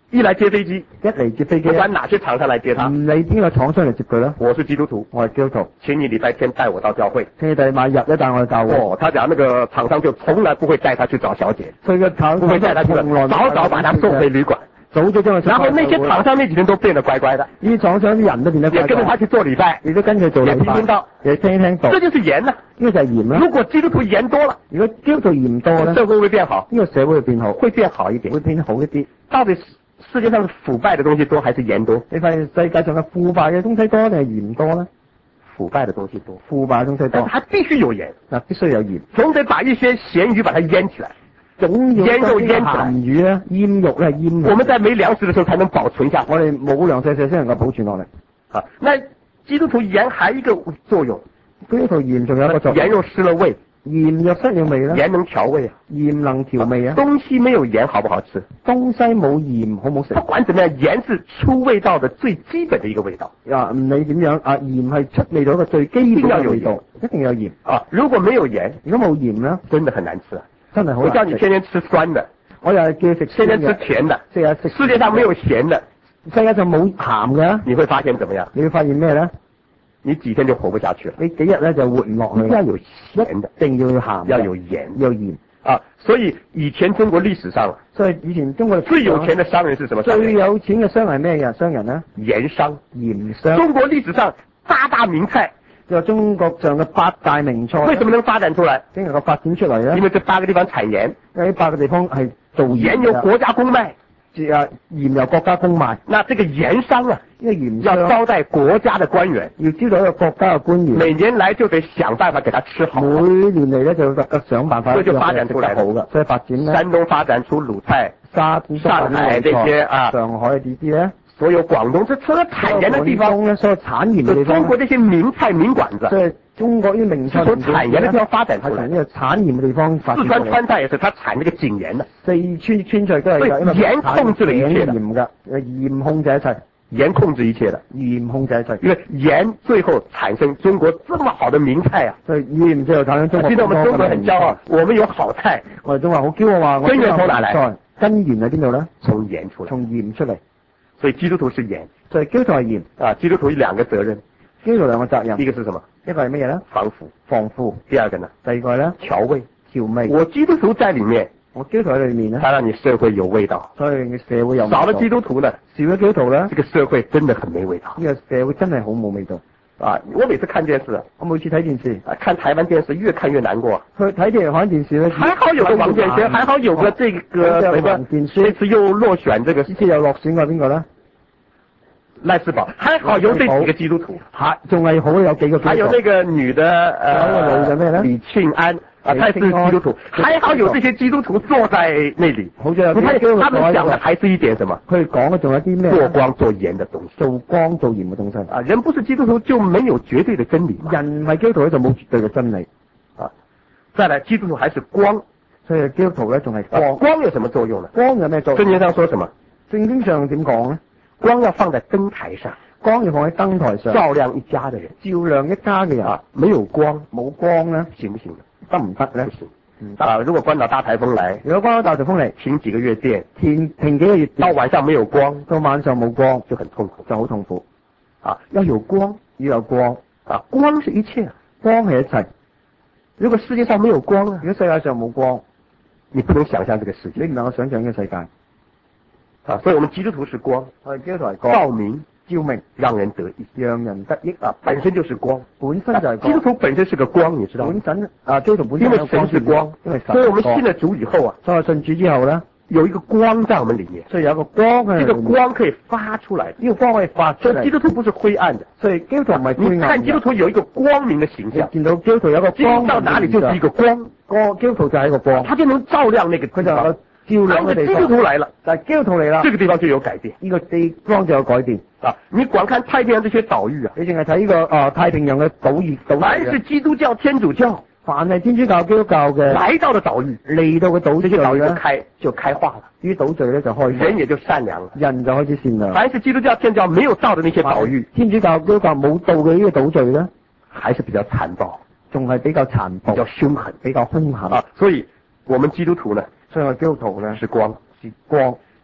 一來接飛機， 一嚟接飛機不，管哪些廠商來接他， 唔理邊個廠商嚟接佢啦。 我是基督徒， 我係基督徒， 請你禮拜天帶我到教會。 星期第晚日咧帶我去教會。 哦，他講那個廠商就從來不會帶他去找小姐， 所以個廠不會帶他去，早早把他送回旅館。 早咗將佢送然後那些廠商那幾天都變得乖乖的， 呢啲廠商啲人都變得也跟着他去做禮拜， 亦都跟佢做禮拜， 也聽到， 亦聽聽到。 這就是鹽啦。 呢個就係鹽啦。 如果基督徒鹽多了， 如果基督徒鹽多咧， 社會會變好， 呢個社會會變好， 會變好一點， 會變好一啲。 到底世界上腐敗的東西多還是鹽多？ 你發現世界上嘅腐敗嘅東西多定係鹽多咧？ 腐敗的東西多， 腐敗嘅東西多， 但是它必須有鹽， 嗱必須有鹽， 總得把一些鹹魚把它醃起來。 總要醃肉醃起來鹹魚咧，醃肉咧醃肉。 我們在沒糧食的時候才能保存下。 我哋冇糧食先能夠保存落嚟。 啊，那基督徒鹽還有一個作用， 基督徒鹽仲有一個作用， 鹽肉失了味， 鹽若失了味咧， 鹽能調味啊。 鹽能調味啊。 東西沒有鹽好不好吃？ 東西冇鹽好唔好食？ 不管怎麼樣，鹽是出味道的最基本的一個味道。 啊，唔理點樣，啊鹽係出味道一個最基本嘅味道，一定要有鹽。 啊，如果沒有鹽， 如果冇鹽咧， 真的很難吃啊。 真係好難食。 我叫你天天吃酸的， 我又係叫食天天吃甜的， 食世界上沒有鹹的， 世界上冇鹹嘅， 你會發現怎麼樣？ 你會發現咩咧？ 你幾天就活不下去了。 你幾日咧就活唔落去。 要有鹹的， 一定要鹹， 要有鹽， 要鹽啊！所以以前中國歷史上， 所以以前中國最有錢的商人是什麼？ 最有錢嘅商人係咩人？商人呢？ 鹽商。 鹽商。 中國歷史上8大名菜， 就中國上嘅8大名菜， 為什麼能發展出來？ 點能夠發展出嚟咧？ 因為這8個地方產鹽， 因為8個地方係做鹽由國家公賣， 鹽由國家公賣。 那這個鹽商啊， 呢個鹽要招待國家的官員， 要招待一個國家嘅官員， 每年來就得想辦法給他吃好。 每年嚟咧就想辦法， 所以就發展出來好嘅，所以發展咧。 山東發展出魯菜、 上海這些啊， 上海呢啲咧。 所有廣東這除了產鹽的地方咧，所有產鹽嘅地方， 中國這些名菜名館子， 所以中國呢啲名菜從產鹽的地方發展出來， 呢個產鹽嘅地方發展出來。 四川川菜也是，它產這個井鹽的。 四川菜都係㗎，因為鹽控制了一切的， 鹽㗎，鹽控制一切， 鹽控制一切的， 鹽控制一切。 因為鹽最後產生中國這麼好的名菜啊！ 所以鹽最後產生中國。 記得我們中國很驕傲，我們有好菜。 我哋中國好驕傲話， 根源從哪來？ 根源喺邊度咧？ 從鹽出來。 從鹽出嚟。所以基督徒是鹽。 所以基督徒係鹽啊！基督徒有兩個責任。 基督徒兩個責任。 一個是什麼？ 一個係乜嘢咧？ 防腐。 防腐。 第二個呢？ 第二個咧？ 調味。 調味。 我基督徒在裡面。 我基督徒喺裡面呢， 它讓你社會有味道。 所以你社會有味道。 少了基督徒呢？ 少咗基督徒呢， 這個社會真的很沒味道。 呢個社會真係好冇味道。 啊！我每次看電視， 我每次睇電視， 看台灣電視越看越難過。 去睇台灣電視咧， 還好有個王建煊，還好有個這個王建煊， 這次又落選這個， 呢次又落選過邊個咧？ 賴士寶，還好有這幾個基督徒， 仲係好有幾個基督徒。 還有那個女的，李慶安啊，她也是基督徒，還好有這些基督徒坐在那裡。 好似有他們講的還是一點什麼？ 佢講嘅仲有啲咩？ 做光做鹽的東西， 做光做鹽嘅東西。 啊，人不是基督徒就沒有絕對的真理嘛？ 人唔係基督徒咧就冇絕對嘅真理。 啊，再來，基督徒還是光， 所以基督徒咧仲係光。 光有什麼作用呢？ 光有咩作用？ 聖經上說什麼？ 聖經上點講咧？ 光要放在燈台上， 光要放喺燈台上， 照亮一家的人， 照亮一家嘅人啊！沒有光， 冇光咧， 行不行？ 得唔得咧？ 不行。啊，如果關島大颱風來， 如果關島大颱風嚟， 停幾個月電， 停幾個月電， 到晚上沒有光， 到晚上冇光就很痛苦， 就好痛苦。 啊，要有光， 要有光， 啊，光是一切， 光係一切。 如果世界上沒有光啊， 如果世界上冇光， 你不能想象這個世界， 你唔能夠想象呢個世界。 啊，所以我們基督徒是光， 我哋基督徒係光， 照明， 照明， 讓人得益， 讓人得益啊， 本身就是光， 本身就係光。 基督徒本身是個光，你知道嗎？ 本身啊，基督徒本身因為神是光， 因為神， 所以我們信了主以後啊， 所以信主之後咧， 有一個光在我們裡面， 所以有一個光喺這個光可以發出來， 呢個光可以發出嚟。 所以基督徒不是灰暗的， 所以基督徒唔係灰暗。 你看基督徒有一個光明的形象， 見到基督徒有一個光到哪裡就是一個光， 基督徒就係一個光， 他就能照亮那個地方。 照亮嘅地方， 基督徒來了， 但係基督徒嚟啦， 這個地方就有改變， 呢個地方就有改變啊！你光看太平洋這些島嶼啊， 你淨係睇呢個太平洋嘅島嶼， 凡是基督教、天主教， 凡係天主教、基督教嘅來到的島嶼， 嚟到嘅島嶼， 這些島嶼就開化了， 呢啲島嶼咧就開， 人也就善良了， 人就開始善良。 凡是基督教、天主教沒有到的那些島嶼， 天主教、基督教冇到嘅呢個島嶼咧， 還是比較殘暴， 仲係比較殘暴、 比較兇狠、 比較兇狠啊！所以我們基督徒呢， 所以我基督徒呢是光。 光，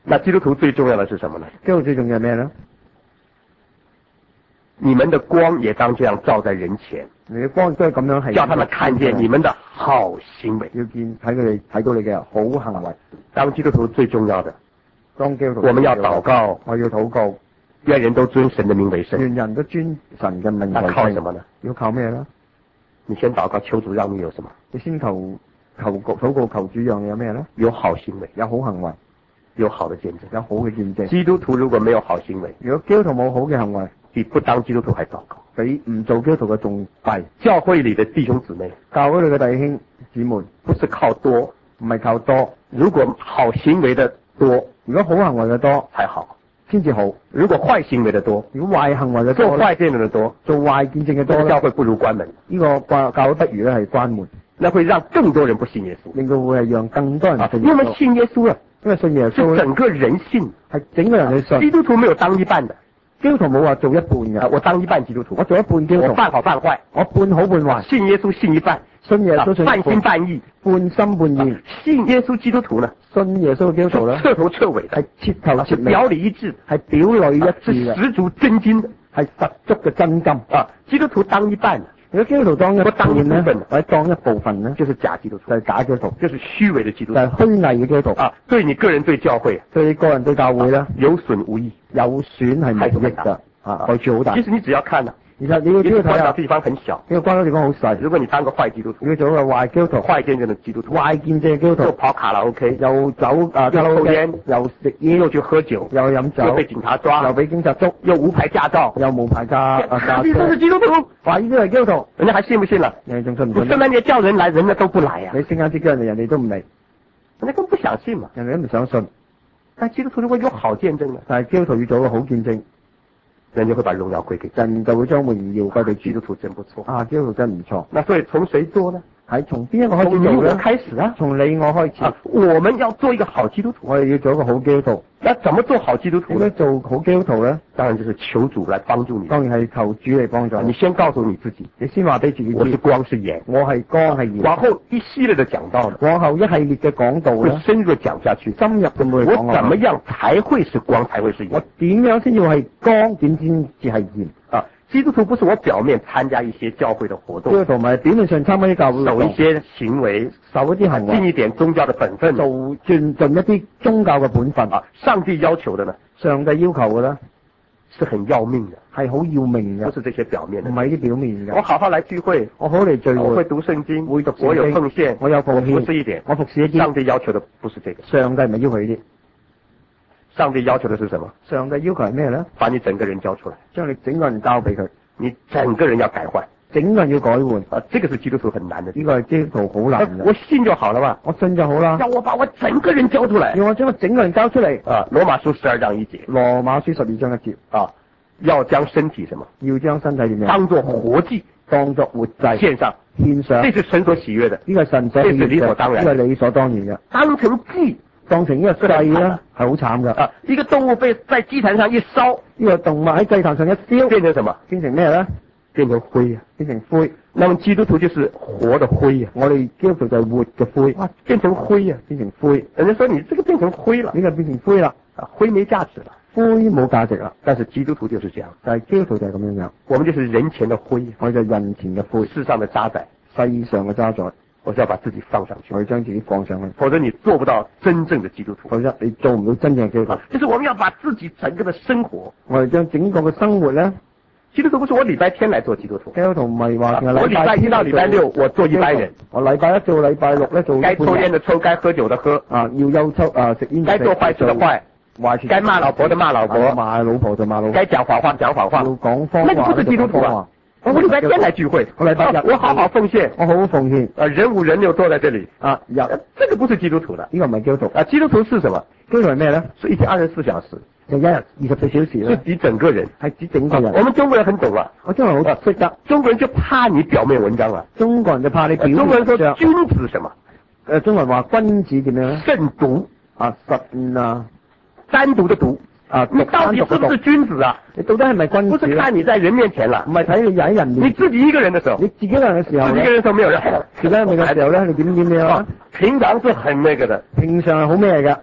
那基督徒最重要的是什么呢？ 基督徒最重要係咩咧？ 你們的光也當這樣照在人前， 你嘅光都係咁樣係， 叫他們看見你們的好行為。 要見睇佢哋睇到你嘅好行為。 當基督徒最重要的， 當基督徒我們要禱告， 我要禱告， 願人都尊神的名為聖。 願人都尊神嘅名為聖。 那靠什麼呢？ 要靠咩咧？ 你先禱告，求主讓你有什麼？ 你先禱告求主讓你有咩咧？ 有好行為， 有好行為， 有好的見證， 有好嘅見證。 基督徒如果沒有好行為， 如果基督徒冇好嘅行為， 比不當基督徒還糟糕， 比唔做基督徒嘅仲弊。 教會裏的弟兄姊妹， 教會裏嘅弟兄姊妹， 不是靠多， 唔係靠多。 如果好行為的多， 如果好行為嘅多才好， 先至好。 如果壞行為的多， 如果壞行為嘅多， 做壞見證的多， 做壞見證嘅多， 教會不如關門。 呢個教會不如咧係關門， 那會讓更多人不信耶穌， 令到會係讓更多人信耶穌。 因為信耶穌啊， 因為信耶穌是整個人性， 係整個人去信。 基督徒沒有當一半的。 基督徒冇話做一半嘅， 我當一半基督徒， 我做一半基督徒， 我半好半壞， 我半好半壞。 信耶穌信一半， 信耶穌信半心半意， 半心半意。 信耶穌基督徒呢？ 信耶穌嘅基督徒咧， 徹頭徹尾的， 係徹頭徹尾， 表裏一致， 係表裏一致嘅， 是十足真金的， 係十足嘅真金啊！基督徒當一半， 如果基督徒當一半咧，或者當一部分咧， 就是假基督徒， 就係假基督徒， 就是虛偽的基督徒， 就係虛偽嘅基督徒啊！對你個人對教會， 對你個人對教會咧， 有損無益， 有損係冇益㗎。害處好大。 其實你只要看啦， 其實你要睇下地方很小， 呢個關嘅地方好細。 如果你當個壞基督徒， 你做一個壞基督徒， 壞見證的基督徒， 壞見證嘅基督徒， 又跑卡拉 OK， 又走卡拉 OK，又食煙， 又去喝酒， 又飲酒， 又被警察抓， 又俾警察捉， 又無牌駕照， 又冇牌駕你都是基督徒， 懷疑都係基督徒， 人家還信不信啦？ 人哋仲信唔信？ 聖誕節叫人來，人家都不來呀。 你聖誕節叫人哋都唔嚟， 人家根本不想信嘛， 人哋都唔想信。 但基督徒如果有好見證啦， 但係基督徒要做個好見證， 人就會把榮耀歸給人，就會將榮耀歸俾基督徒，真不錯啊！基督徒真唔錯。 那所以從誰做呢？ 係從邊一個開始做咧？ 從你我開始啊！ 從你我開始。 我們要做一個好基督徒， 我哋要做一個好基督徒。 那怎麼做好基督徒？ 點樣做好基督徒咧？ 當然就是求主來幫助你。 當然係求主嚟幫助你。 你先告訴你自己， 你先話俾自己知， 我是光是鹽， 我係光係鹽。 往後一系列的講道， 往後一系列嘅講道咧， 會深入講下去， 深入咁去講。 我怎麼樣才會是光，才會是鹽？ 我點樣先要係光？點先至係鹽啊？基督徒不是我表面參加一些教會的活動， 基督徒咪表面上參加啲教會， 守一些行為， 守一啲行為， 盡一點宗教的本分， 做盡一啲宗教嘅本分啊！上帝要求的呢？ 上帝要求嘅呢， 是很要命的， 係好要命嘅， 不是這些表面的， 唔係啲表面嘅。 我好好來聚會， 我好嚟聚會， 我會讀聖經， 會讀聖經， 我有奉獻， 我有奉獻， 服侍一點， 我服侍一啲。 上帝要求的不是這個， 上帝唔係要求呢啲。 上帝要求的是什麼？ 上帝要求係咩咧？ 把你整個人交出來， 將你整個人交俾佢， 你整個人要改換， 整個人要改換啊！這個是基督徒很難的， 呢個係基督徒好難嘅。 我信就好了嘛， 我信就好啦。 要我把我整個人交出來， 要我將我整個人交出嚟。 啊，羅馬書12章1節， 羅馬書12章1節啊，要將身體什麼？ 要將身體點樣？ 當作活祭， 當作活祭獻上， 獻上。 這是神所喜悅的， 呢個係神所喜悅嘅， 這是理所當然， 呢個係理所當然嘅。當成祭，當成呢個祭咧，係好慘噶。 啊，一個動物被在祭壇上一燒， 呢個動物喺祭壇上一燒， 變成什麼？ 變成咩咧？ 變成灰啊！ 變成灰。 那麼基督徒就是活的灰啊！ 我哋基督徒就係活嘅灰。 哇，變成灰啊！ 變成灰。 人家說你這個變成灰了， 呢個變成灰啦， 啊，灰沒價值了， 灰冇價值啦。 但是基督徒就是這樣， 但係基督徒就係咁樣樣。 我們就是人前的灰， 我哋就人前嘅灰， 世上的渣滓， 世上嘅渣滓。 我就要把自己放上去， 我要將自己放上去， 否則你做不到真正的基督徒， 否則你做唔到真正嘅基督徒。 就是我們要把自己整個的生活， 我哋將整個嘅生活咧， 基督徒不是我禮拜天來做基督徒， 基督徒唔係話我禮拜一到禮拜六我做一般人， 我禮拜一到禮拜六咧做該抽煙的抽，該喝酒的喝， 啊要休抽啊食煙， 該做壞事的壞，該罵老婆的罵老婆， 罵老婆就罵老婆， 該講謊話講謊話， 要講謊話， 那個不是基督徒啊。我禮拜天來聚會， 我禮拜日我好好奉獻， 我好好奉獻， 人五人六坐在這裡啊，這個不是基督徒的， 呢個唔係基督徒啊，基督徒是什麼？ 基督徒係咩咧？ 是一天24小時， 就一日24小時咧， 是指整個人， 係指整個人。 我們中國人很懂啊， 我中國人好識得， 中國人就怕你表面文章啊， 中國人就怕你表面。 中國人說君子什麼？ 中國人話君子點樣咧？ 慎獨啊，慎啊， 單獨的獨。啊！你到底是不是君子啊？ 你到底係咪君子？ 不是看你在人面前啦， 唔係睇你喺人面前。 你自己一個人的時候， 你自己一個人嘅時候， 自己一個人的時候沒有人， 自己一個人嘅時候咧，你點樣啊？ 平常是很那個的， 平常係好咩嘅？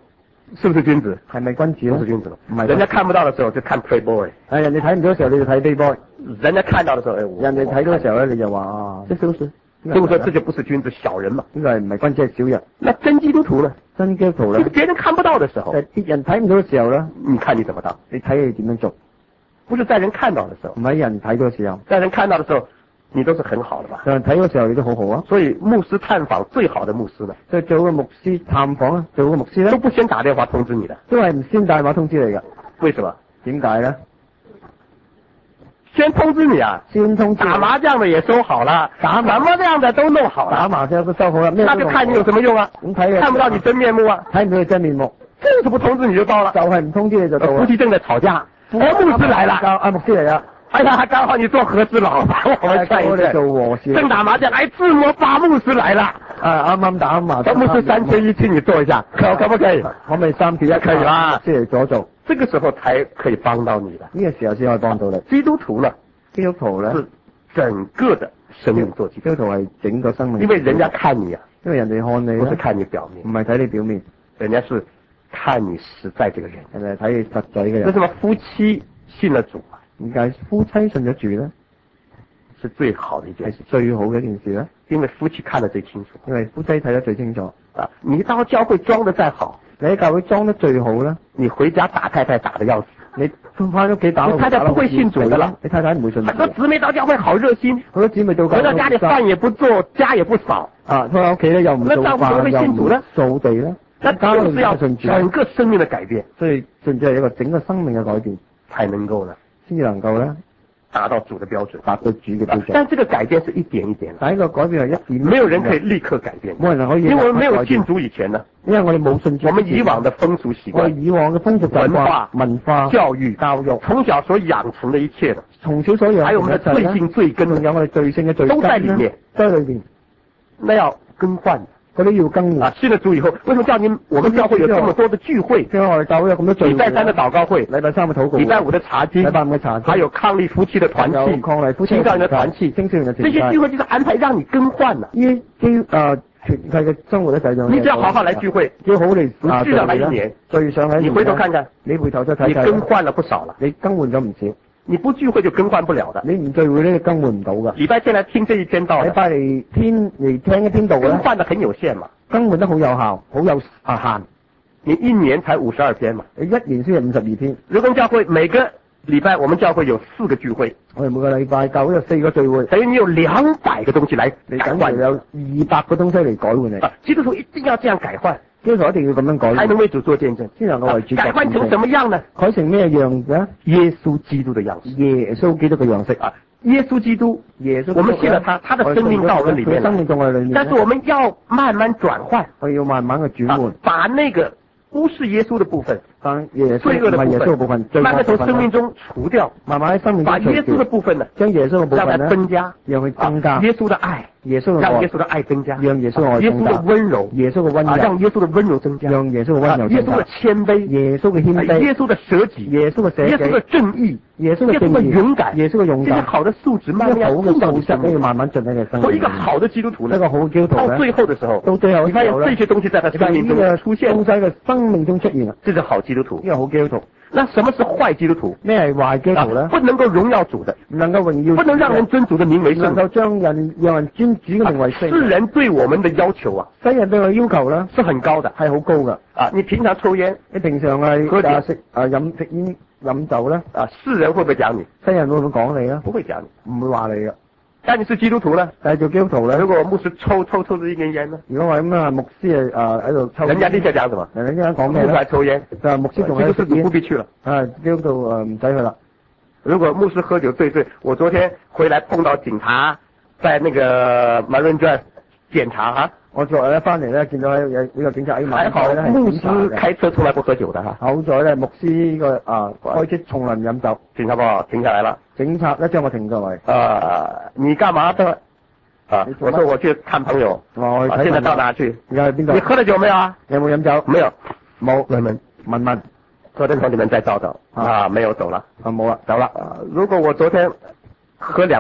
是不是君子？ 係咪君子咧？ 不是君子了。 唔係。 人家看不到的時候就看 Playboy。 人哋睇唔到嘅時候你就睇 Playboy。 人家看到的時候， 人哋睇到嘅時候咧，你就話啊，這是不是？ 所以我說這就不是君子，小人嘛。 呢個係唔係君子係小人？ 那真基督徒呢？ 真基督徒咧， 就是別人看不到的時候， 別人睇唔到嘅時候咧， 你看你怎麼當？ 你睇你點樣做？ 不是在人看到的時候， 唔係人睇到嘅時候， 在人看到的時候，你都是很好的吧？ 人睇嘅時候你都好好啊。 所以牧師探訪最好的牧師呢， 所以做個牧師探訪啊，做個牧師咧， 都不先打電話通知你的， 都係唔先打電話通知你㗎。 為什麼？ 點解咧？ 先通知你啊！ 先通知。 打麻將的也收好了，打麻將的都弄好了， 打麻將都收好了， 那就看你有什麼用啊？看不到你真面目啊！ 睇唔到你真面目， 就是不通知你就到了， 就係唔通知你就到了。 夫妻正在吵架，牧師來了， 牧師嚟啦！ 哎呀，剛好你做和事佬，把我們勸一勸。 做和事。正打麻將，哎，自我把牧師來了。 啱啱打麻將。 牧師3缺1，請你做一下，可不可以？ 可唔可以3缺1？ 可以啦， 即係左做。 這個時候才可以幫到你的。 呢個時候先可以幫到你。基督徒呢？是整個的生命做基督徒係整個生命。因為人家看你啊，因為人哋看你，不是看你表面，唔係睇你表面，人家是看你實在這個人，人哋睇你實在呢個人。為什麼夫妻信了主啊？點解夫妻信咗主咧？是最好的一件事，係最好嘅一件事咧。因為夫妻看得最清楚，因為夫妻睇得最清楚啊！你到教會裝得再好，你喺教會裝得最好咧，你回家打太太打得要死，你翻屋企打，你太太不會信主的啦，你太太唔會信主。很多姊妹到教會好熱心，好多姊妹到回到家裏飯也不做，家也不掃啊，翻到屋企咧又唔做飯，又唔掃地咧，那就是要整個生命的改變，所以甚至係一個整個生命嘅改變，才能夠呢，先至能夠咧達到主的標準，達到主嘅標準。但這個改變是一點一點，但係呢個改變係一點，沒有人可以立刻改變，冇人可以，因為我們沒有信主以前呢，因為我哋冇信主，我們以往的風俗習慣，以往嘅風俗習慣、文化、教育、從小所養成的一切的，從小所養，還有我們的罪性罪根，仲有我哋罪性嘅罪根，都在裏面，都在裏面，那要更換。嗰啲要更換啊！信了主以後，為什麼叫你我們教會有這麼多的聚會？因為我哋教會有咁多聚會。禮拜3的禱告會，禮拜3嘅禱告會，禮拜5的查經，禮拜5嘅查經，還有抗力夫妻的團契，抗力夫妻青少年的團契，青少年的團契。這些聚會就是安排讓你更換啦。呢啲團契嘅生活咧就係你只要好好來聚會，要好嚟啊！至少來1年，最上嚟。你回頭看看，你回頭再睇睇，你更換了不少了，你更換咗唔少。你不聚會就更換不了的，你唔聚會呢就更換唔到噶。禮拜天來聽這一篇道，禮拜嚟聽一篇道咧，更換得很有限嘛，更換得好有效，好有限。你1年才52篇嘛，你1年先係52篇。如果教會每個禮拜，我們教會有4個聚會，我哋每個禮拜教會有4個聚會，等於你有200個東西來改換，有200個東西嚟改換你。基督徒一定要這樣改換。基督徒一定要咁樣改，才能為主做見證，先能夠為主。改換成什麼樣呢？改成咩樣嘅？耶穌基督的樣式，耶穌基督嘅樣式啊！耶穌基督，我們信了他的生命到我們裏面，生命在我裏面。但是我們要慢慢轉換，我要慢慢嘅轉換，把那個不是耶穌的部分，罪惡的部分，慢慢從生命中除掉，慢慢喺生命中把耶穌的部分呢，將耶穌的部分呢增加，讓佢增加耶穌的愛。耶穌的愛，讓耶穌的愛增加，讓耶穌的愛增加，耶穌的溫柔，耶穌的溫柔，讓耶穌的溫柔增加，讓耶穌的溫柔增加，耶穌的謙卑，耶穌的謙卑，耶穌的捨己，耶穌的捨己，耶穌的正義，耶穌的正義，耶穌的勇敢，耶穌的勇敢，這些好的素質慢慢進到你生命，慢慢進到你的生命。所以一個好的基督徒呢，一個好嘅基督徒呢，到最後的時候，到最後，你發現這些東西在他生命中出現，東西喺生命中出現啦，這是好基督徒，一個好基督徒。那什麼是壞基督徒？咩係壞基督徒呢？不能夠榮耀主的，唔能夠榮耀，不能讓人尊主的名為聖，能夠讓人尊主嘅名為聖。世人對我們的要求啊，世人對我要求呢，是很高的，係好高噶。啊，你平常抽煙，你平常係食煙飲酒呢，啊，世人會不會講你？世人會唔會講你啊？不會講你，唔會話你噶。但你是基督徒呢？但係做基督徒呢？如果牧師抽咗一根煙呢？如果話咁啊，牧師喺度抽，人家呢隻講什麼？人家講咩咧？牧師抽煙，牧師仲喺度，基督徒不必去了。啊，基督徒唔使去啦。如果牧師喝酒醉，我昨天回來碰到警察在那個 Marine Drive 檢查哈。我昨日咧翻嚟咧，見到有呢個警察喺埋。還好牧師開車從來不喝酒的哈。好在咧，牧師呢個開車從來唔飲酒。警察幫我停下來了。警察咧將我停過嚟。你幹嘛的？我說我去看朋友。現在到哪去？你去邊度？你喝了酒沒有啊？有冇飲酒？沒有。冇。問。昨天同你們再找。沒有走了。冇啦，走了。如果我昨天喝2瓶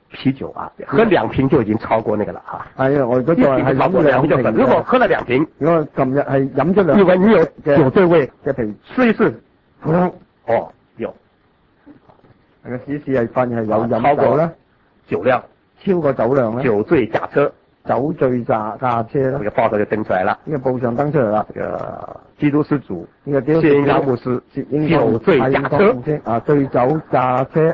啤酒啊，喝2瓶就已經超過那個了啊。 係啊，我嗰陣係飲咗2瓶。 如果喝了2瓶， 如果琴日係飲咗2瓶， 以為你有酒醉味嘅皮試一試，哦，有。 係個試係發現係有飲酒啦， 酒量超過酒量咧， 酒醉駕車。 酒醉駕車啦， 這個報道就登出來了。 呢個報上登出嚟啦。 這個基督施主， 呢個謝應剛牧師酒醉駕車啊，醉酒駕車，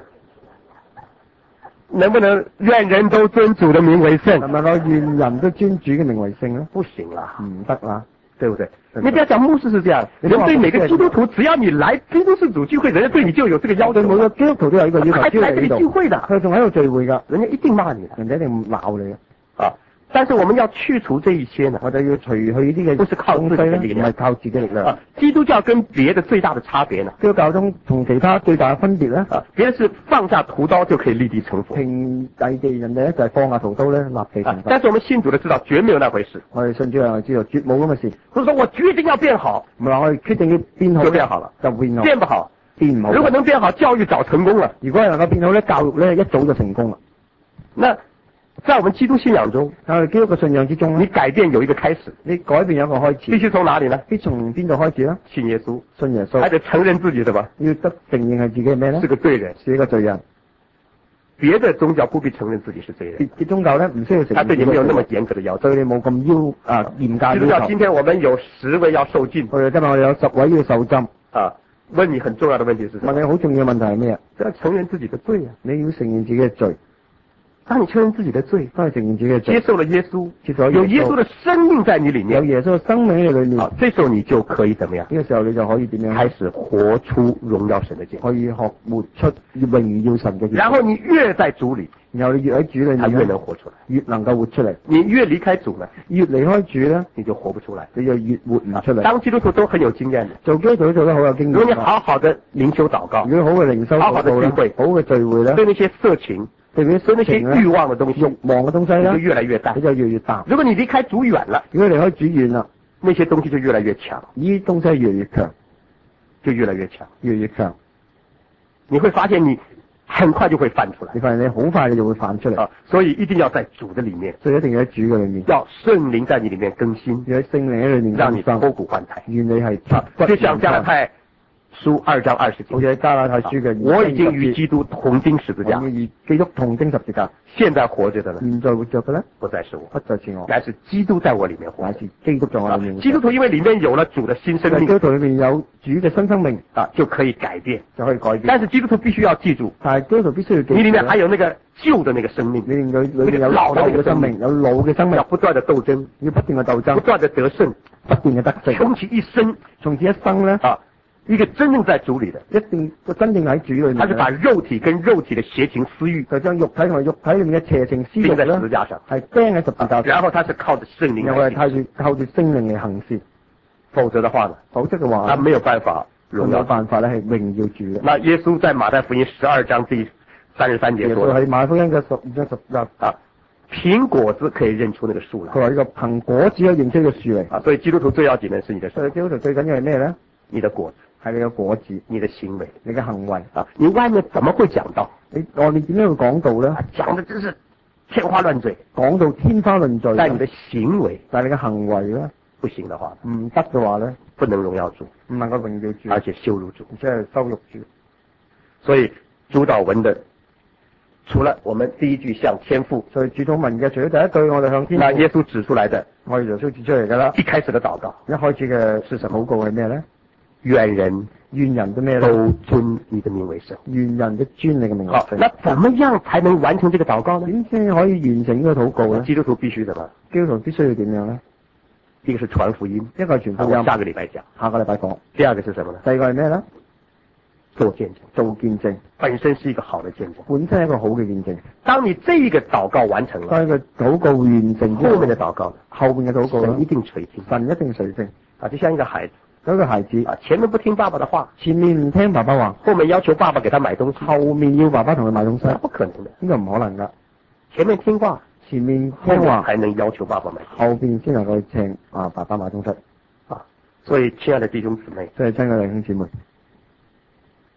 能不能願人都尊主的名為聖？ 係咪我願人都尊主嘅名為聖咧？ 不行啦， 唔得啦， 對不對？你不要講牧師是這樣，人對每個基督徒，只要你來基督施主聚會，人家對你就有這個要求。每個基督徒都有一個要求， 還來這裡聚會的， 佢仲喺度聚會㗎， 人家一定罵你， 人家一定鬧你啊！但是我們要去除這一些呢， 我哋要除去呢啲嘅， 不是靠自己的力量， 唔係靠自己力量。 基督教跟別的最大的差別呢？ 基督教中同其他最大嘅分別咧， 別人是放下屠刀就可以立地成佛， 平地地人哋咧就係放下屠刀咧立地成佛。 但是我們信主的知道絕沒有那回事， 我哋信主嘅知道絕冇咁嘅事。 不是說我決定要變好， 唔係話我哋決定要變好就變好了， 就變好， 變不好變唔好。 如果能變好，教育早成功了。 如果係能夠變好咧，教育咧一早就成功啦。 那在我們基督信仰中， 喺我哋基督嘅信仰之中， 你改變有一個開始， 你改變有一個開始， 必須從哪裡呢？ 必從邊度開始呢？ 信耶穌， 信耶穌， 還得承認自己什麼？ 要得承認係自己係咩呢？ 是個罪人， 是一個罪人。 別的宗教不必承認自己是罪人， 別嘅宗教咧唔需要承認， 他對你沒有那麼嚴格的要求， 對你冇咁嚴格要求。基督教今天我們有10位要受浸， 今日我哋有10位要受浸。 啊，問你很重要的問題是什麼？ 問你好重要嘅問題係咩啊？ 要承認自己的罪啊！ 你要承認自己嘅罪。 當你承認自己的罪， 當你承認自己嘅罪， 接受了耶穌，有耶穌的生命在你裡面， 有耶穌嘅生命喺你裡面， 這時候你就可以怎麼樣？ 呢個時候你就可以點樣？ 開始活出榮耀神的結果， 可以活出榮耀神嘅結果。 然後你越在主裡， 然後你越喺主裡面， 越能活出來， 越能夠活出嚟。 你越離開主呢， 越離開主呢， 你就活不出來， 你就越活唔出嚟。 當基督徒都很有經驗的， 做基督徒都做得好有經驗。 如果你好好的靈修禱告， 如果好嘅靈修， 好好的聚會， 好嘅聚會咧， 對那些色情，對那些慾望的東西， 慾望嘅東西咧， 就越來越淡， 你就越淡。 如果你離開主遠了， 如果離開主遠啦， 那些東西就越來越強， 呢啲東西越嚟越強， 就越來越強， 越嚟越強。 你會發現你很快就會翻出來， 你發現你好快你就會翻出嚟啊！所以一定要在主的裡面， 所以一定要喺主嘅裡面， 要聖靈在你裡面更新， 要喺聖靈喺裡面讓你脫骨換胎。 願你係就像加拉太書2章20節， 好似喺加拉太書嘅， 我已經與基督同釘十字架， 與基督同釘十字架。 現在活着的呢？ 現在活着嘅呢？ 不再是我， 不再是我， 乃是基督在我裡面活， 乃是基督在我裡面。 基督徒因為裡面有了主的新生命， 基督徒裡面有主嘅新生命啊，就可以改變， 就可以改變。但是基督徒必須要記住， 但係基督徒必須要記住， 你裡面還有那個舊的那個生命， 裏面有老嘅那個生命，有老嘅生命， 要不斷的鬥爭， 要不斷嘅鬥爭， 不斷的得勝， 不斷嘅得勝， 從其一生呢啊。一個真正在主裡的， 一定真正喺主裡面， 他是把肉體跟肉體的邪情私慾， 就將肉體同埋肉體裡面嘅邪情私慾釘在十字架上， 係釘喺十字架上。 然後他是靠着聖靈， 然後係靠住聖靈嚟行事， 否則的話呢？ 否則嘅話， 他沒有辦法榮耀， 冇辦法咧係榮耀主嘅。 那耶穌在馬太福音12章第33節說， 喺馬太福音嘅12章10 啊，憑果子可以認出那個樹來。 佢話呢個憑果子可以認出呢個樹嚟。 啊，所以基督徒最要緊嘅是你的樹。 所以基督徒最緊要係咩咧？ 你的果子。 係你嘅果子， 你的行為， 你嘅行為啊！你外面怎麼會講到？ 你外面點樣會講到咧？ 講得真是天花亂墜， 講到天花亂墜。 但你的行為， 但係你嘅行為咧， 不行的話， 唔得嘅話咧， 不能榮耀主， 唔能夠榮耀主， 而且羞辱主， 而且係羞辱主。 所以主禱文的，除了我們第一句向天父， 所以主禱文嘅除咗第一句我哋向天父， 那耶穌指出來的， 我哋耶穌指出嚟噶啦。 一開始的禱告， 一開始嘅事實禱告係咩咧？ 願人嘅咩都尊你的名為聖， 願人都尊你嘅名為聖。 那怎麼樣才能完成這個禱告呢？ 點先可以完成呢個禱告咧？ 基督徒必須什麼？ 基督徒必須要點樣咧？ 一個是傳福音， 一個係傳福音， 下個禮拜講， 下個禮拜講。 第二個是什麼呢？ 第二個係咩咧？ 做見證， 做見證本身是一個好的見證， 本身係一個好嘅見證。 當你這一個禱告完成了， 當一個禱告完成之後， 後面的禱告， 後面嘅禱告神一定垂聽， 神一定垂聽。 啊，就像一個孩子。 有一個孩子啊，前面不聽爸爸的話， 前面唔聽爸爸話， 後面要求爸爸給他買東西， 後面要爸爸同佢買東西， 不可能的， 呢個唔可能噶。 前面聽話， 前面聽話， 才能要求爸爸買， 後邊先能夠請爸爸買東西。啊， 所以親愛的弟兄姊妹， 所以親愛的弟兄姊妹，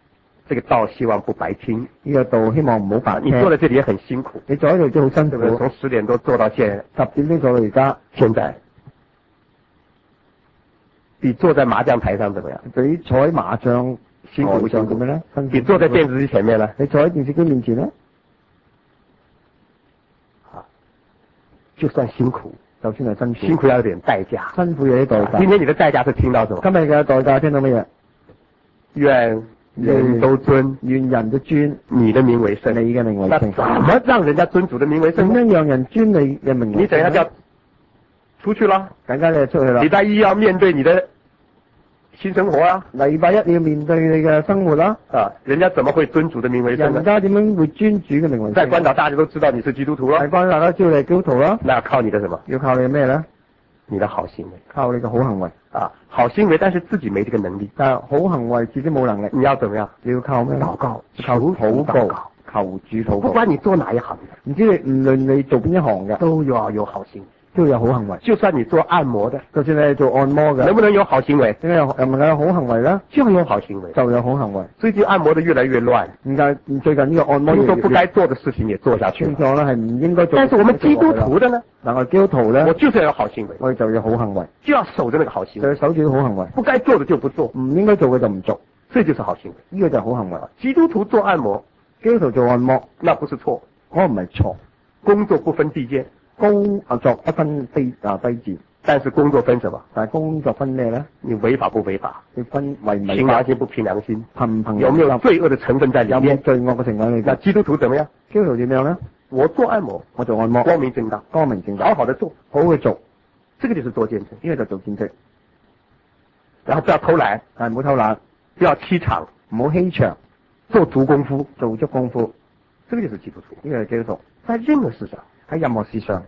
這個道希望不白聽， 呢個道希望唔好白聽。 你坐在這裡也很辛苦， 你坐喺度都好辛苦。 從10點多坐到10點鐘坐到而家，現在比坐在麻將台上怎麼樣？比坐喺麻將辛苦上怎麼呢？比坐在電視機前面呢？你坐喺電視機面前呢？就算辛苦，就算係辛苦，辛苦要有點代價，辛苦有啲代價。今天你的代價是聽到什麼？今日嘅代價聽到乜嘢？願人都尊，願人都尊你的名為聖，你嘅名為聖。怎麼讓人家尊主的名為聖？點樣讓人尊你嘅名為聖？你等一下就要出去啦，等間你就出去啦。禮拜一要面對你的新生活啊！禮拜一你要面對你嘅生活啦。啊，人家怎麼會尊主的名為聖？人家點樣會尊主嘅名為聖？在關島大家都知道你是基督徒啦。喺關島大家知道你係基督徒啦。那要靠你的什麼？要靠你嘅咩咧？你的好行為，靠你嘅好行為啊！好行為，但是自己沒這個能力。但係好行為自己冇能力，你要怎麼樣？你要靠咩？禱告，求禱告，求主禱告。不管你做哪一行嘅，唔知你唔論你做邊一行嘅，都要有好行為。都有好行為，就算你做按摩的，就算你係做按摩嘅，能不能有好行為？點解有唔能夠有好行為咧？就有好行為，就有好行為。最近按摩的越來越亂，而家最近呢個按摩越來越亂，聽說不該做的事情也做下去，聽說咧係唔應該做。但是我們基督徒的呢？嗱，我基督徒咧，我就是要有好行為，我哋就要好行為，就要守着那個好行為，就要守住好行為，不該做的就不做，唔應該做嘅就唔做，這就是好行為，呢個就係好行為。基督徒做按摩，基督徒做按摩，那不是錯，嗰個唔係錯，工作不分地界。工作不分低賤，但是工作分什麼？但係工作分咩咧？你違法不違法？你分違唔違法？憑良心不憑良心？憑唔憑？有沒有罪惡的成分在裏面？有冇罪惡嘅成分裏邊？那基督徒怎麼樣？基督徒點樣咧？我做按摩，我做按摩，光明正大，光明正大，好好的做，好好去做，這個就是做見證，呢個就做見證。然後不要偷懶，唔好偷懶，不要欺場，唔好欺場，做足功夫，做足功夫，這個就是基督徒，呢個係基督徒。在任何事上。喺任何事上，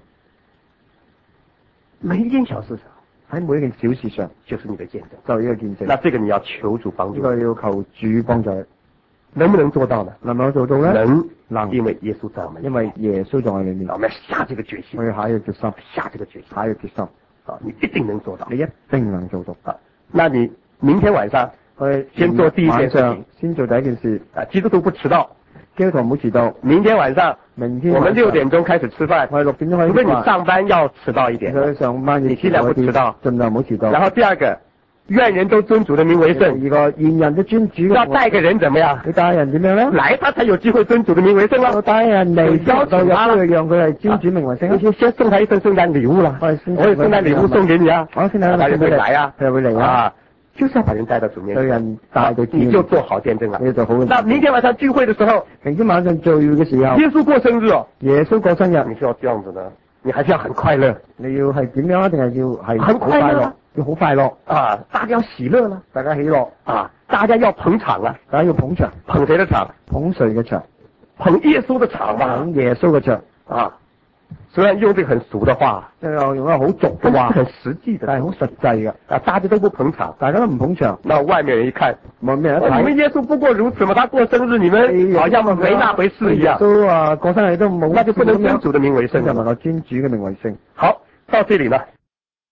每一件小事上，喺每一件小事上，就是你的見證，就係一個見證。那這個你要求主幫助，呢個要求主幫助，能不能做到呢？能唔能做到呢？能，因為耶穌在我們，因為耶穌在我裏面。我們要下這個決心，我要下一個決心，下這個決心，下一個決心。啊，你一定能做到，你一定能做到。啊，那你明天晚上，先做第一件事情，先做第一件事。啊，基督徒不遲到。基督徒唔好遲到。明天晚上，我們6點鐘開始吃飯。我哋6點鐘開始。如果你上班要遲到一點，上班你盡量不遲到，盡量唔好遲到。然後第二個，願人都尊主的名為聖。一個願人都尊主。要帶個人怎麼樣？你帶人點樣咧？來他才有機會尊主的名為聖啦。我帶人嚟，邀請他，讓佢係尊主名為聖。先送他一份聖誕禮物啦。我有聖誕禮物送給你啊。好，聖誕禮物會來啊，佢會嚟啊。就是要把人帶到主面前，人帶到你就做好見證了。你做好。那明天晚上聚會的時候，明天晚上聚會嘅時候，耶穌過生日哦，耶穌過生日，你是要這樣子的，你還是要很快樂。你要係點樣啊？定係要係很快樂？要好快樂啊！大家要喜樂啦，大家喜樂啊！大家要捧場啊！大家要捧場，捧誰的場？捧誰嘅場？捧耶穌的場嘛，捧耶穌嘅場啊！雖然用這個很俗的話，用一個好俗嘅話，很實際的，但係好實際嘅。啊，大家都不捧場，大家都唔捧場，那外面人一看，外面人你們耶穌不過如此嘛，他過生日，你們好像沒那回事一樣。都啊過生日都冇，那就不能尊主的名為聖，就能夠尊主嘅名為聖。好，到這裡了。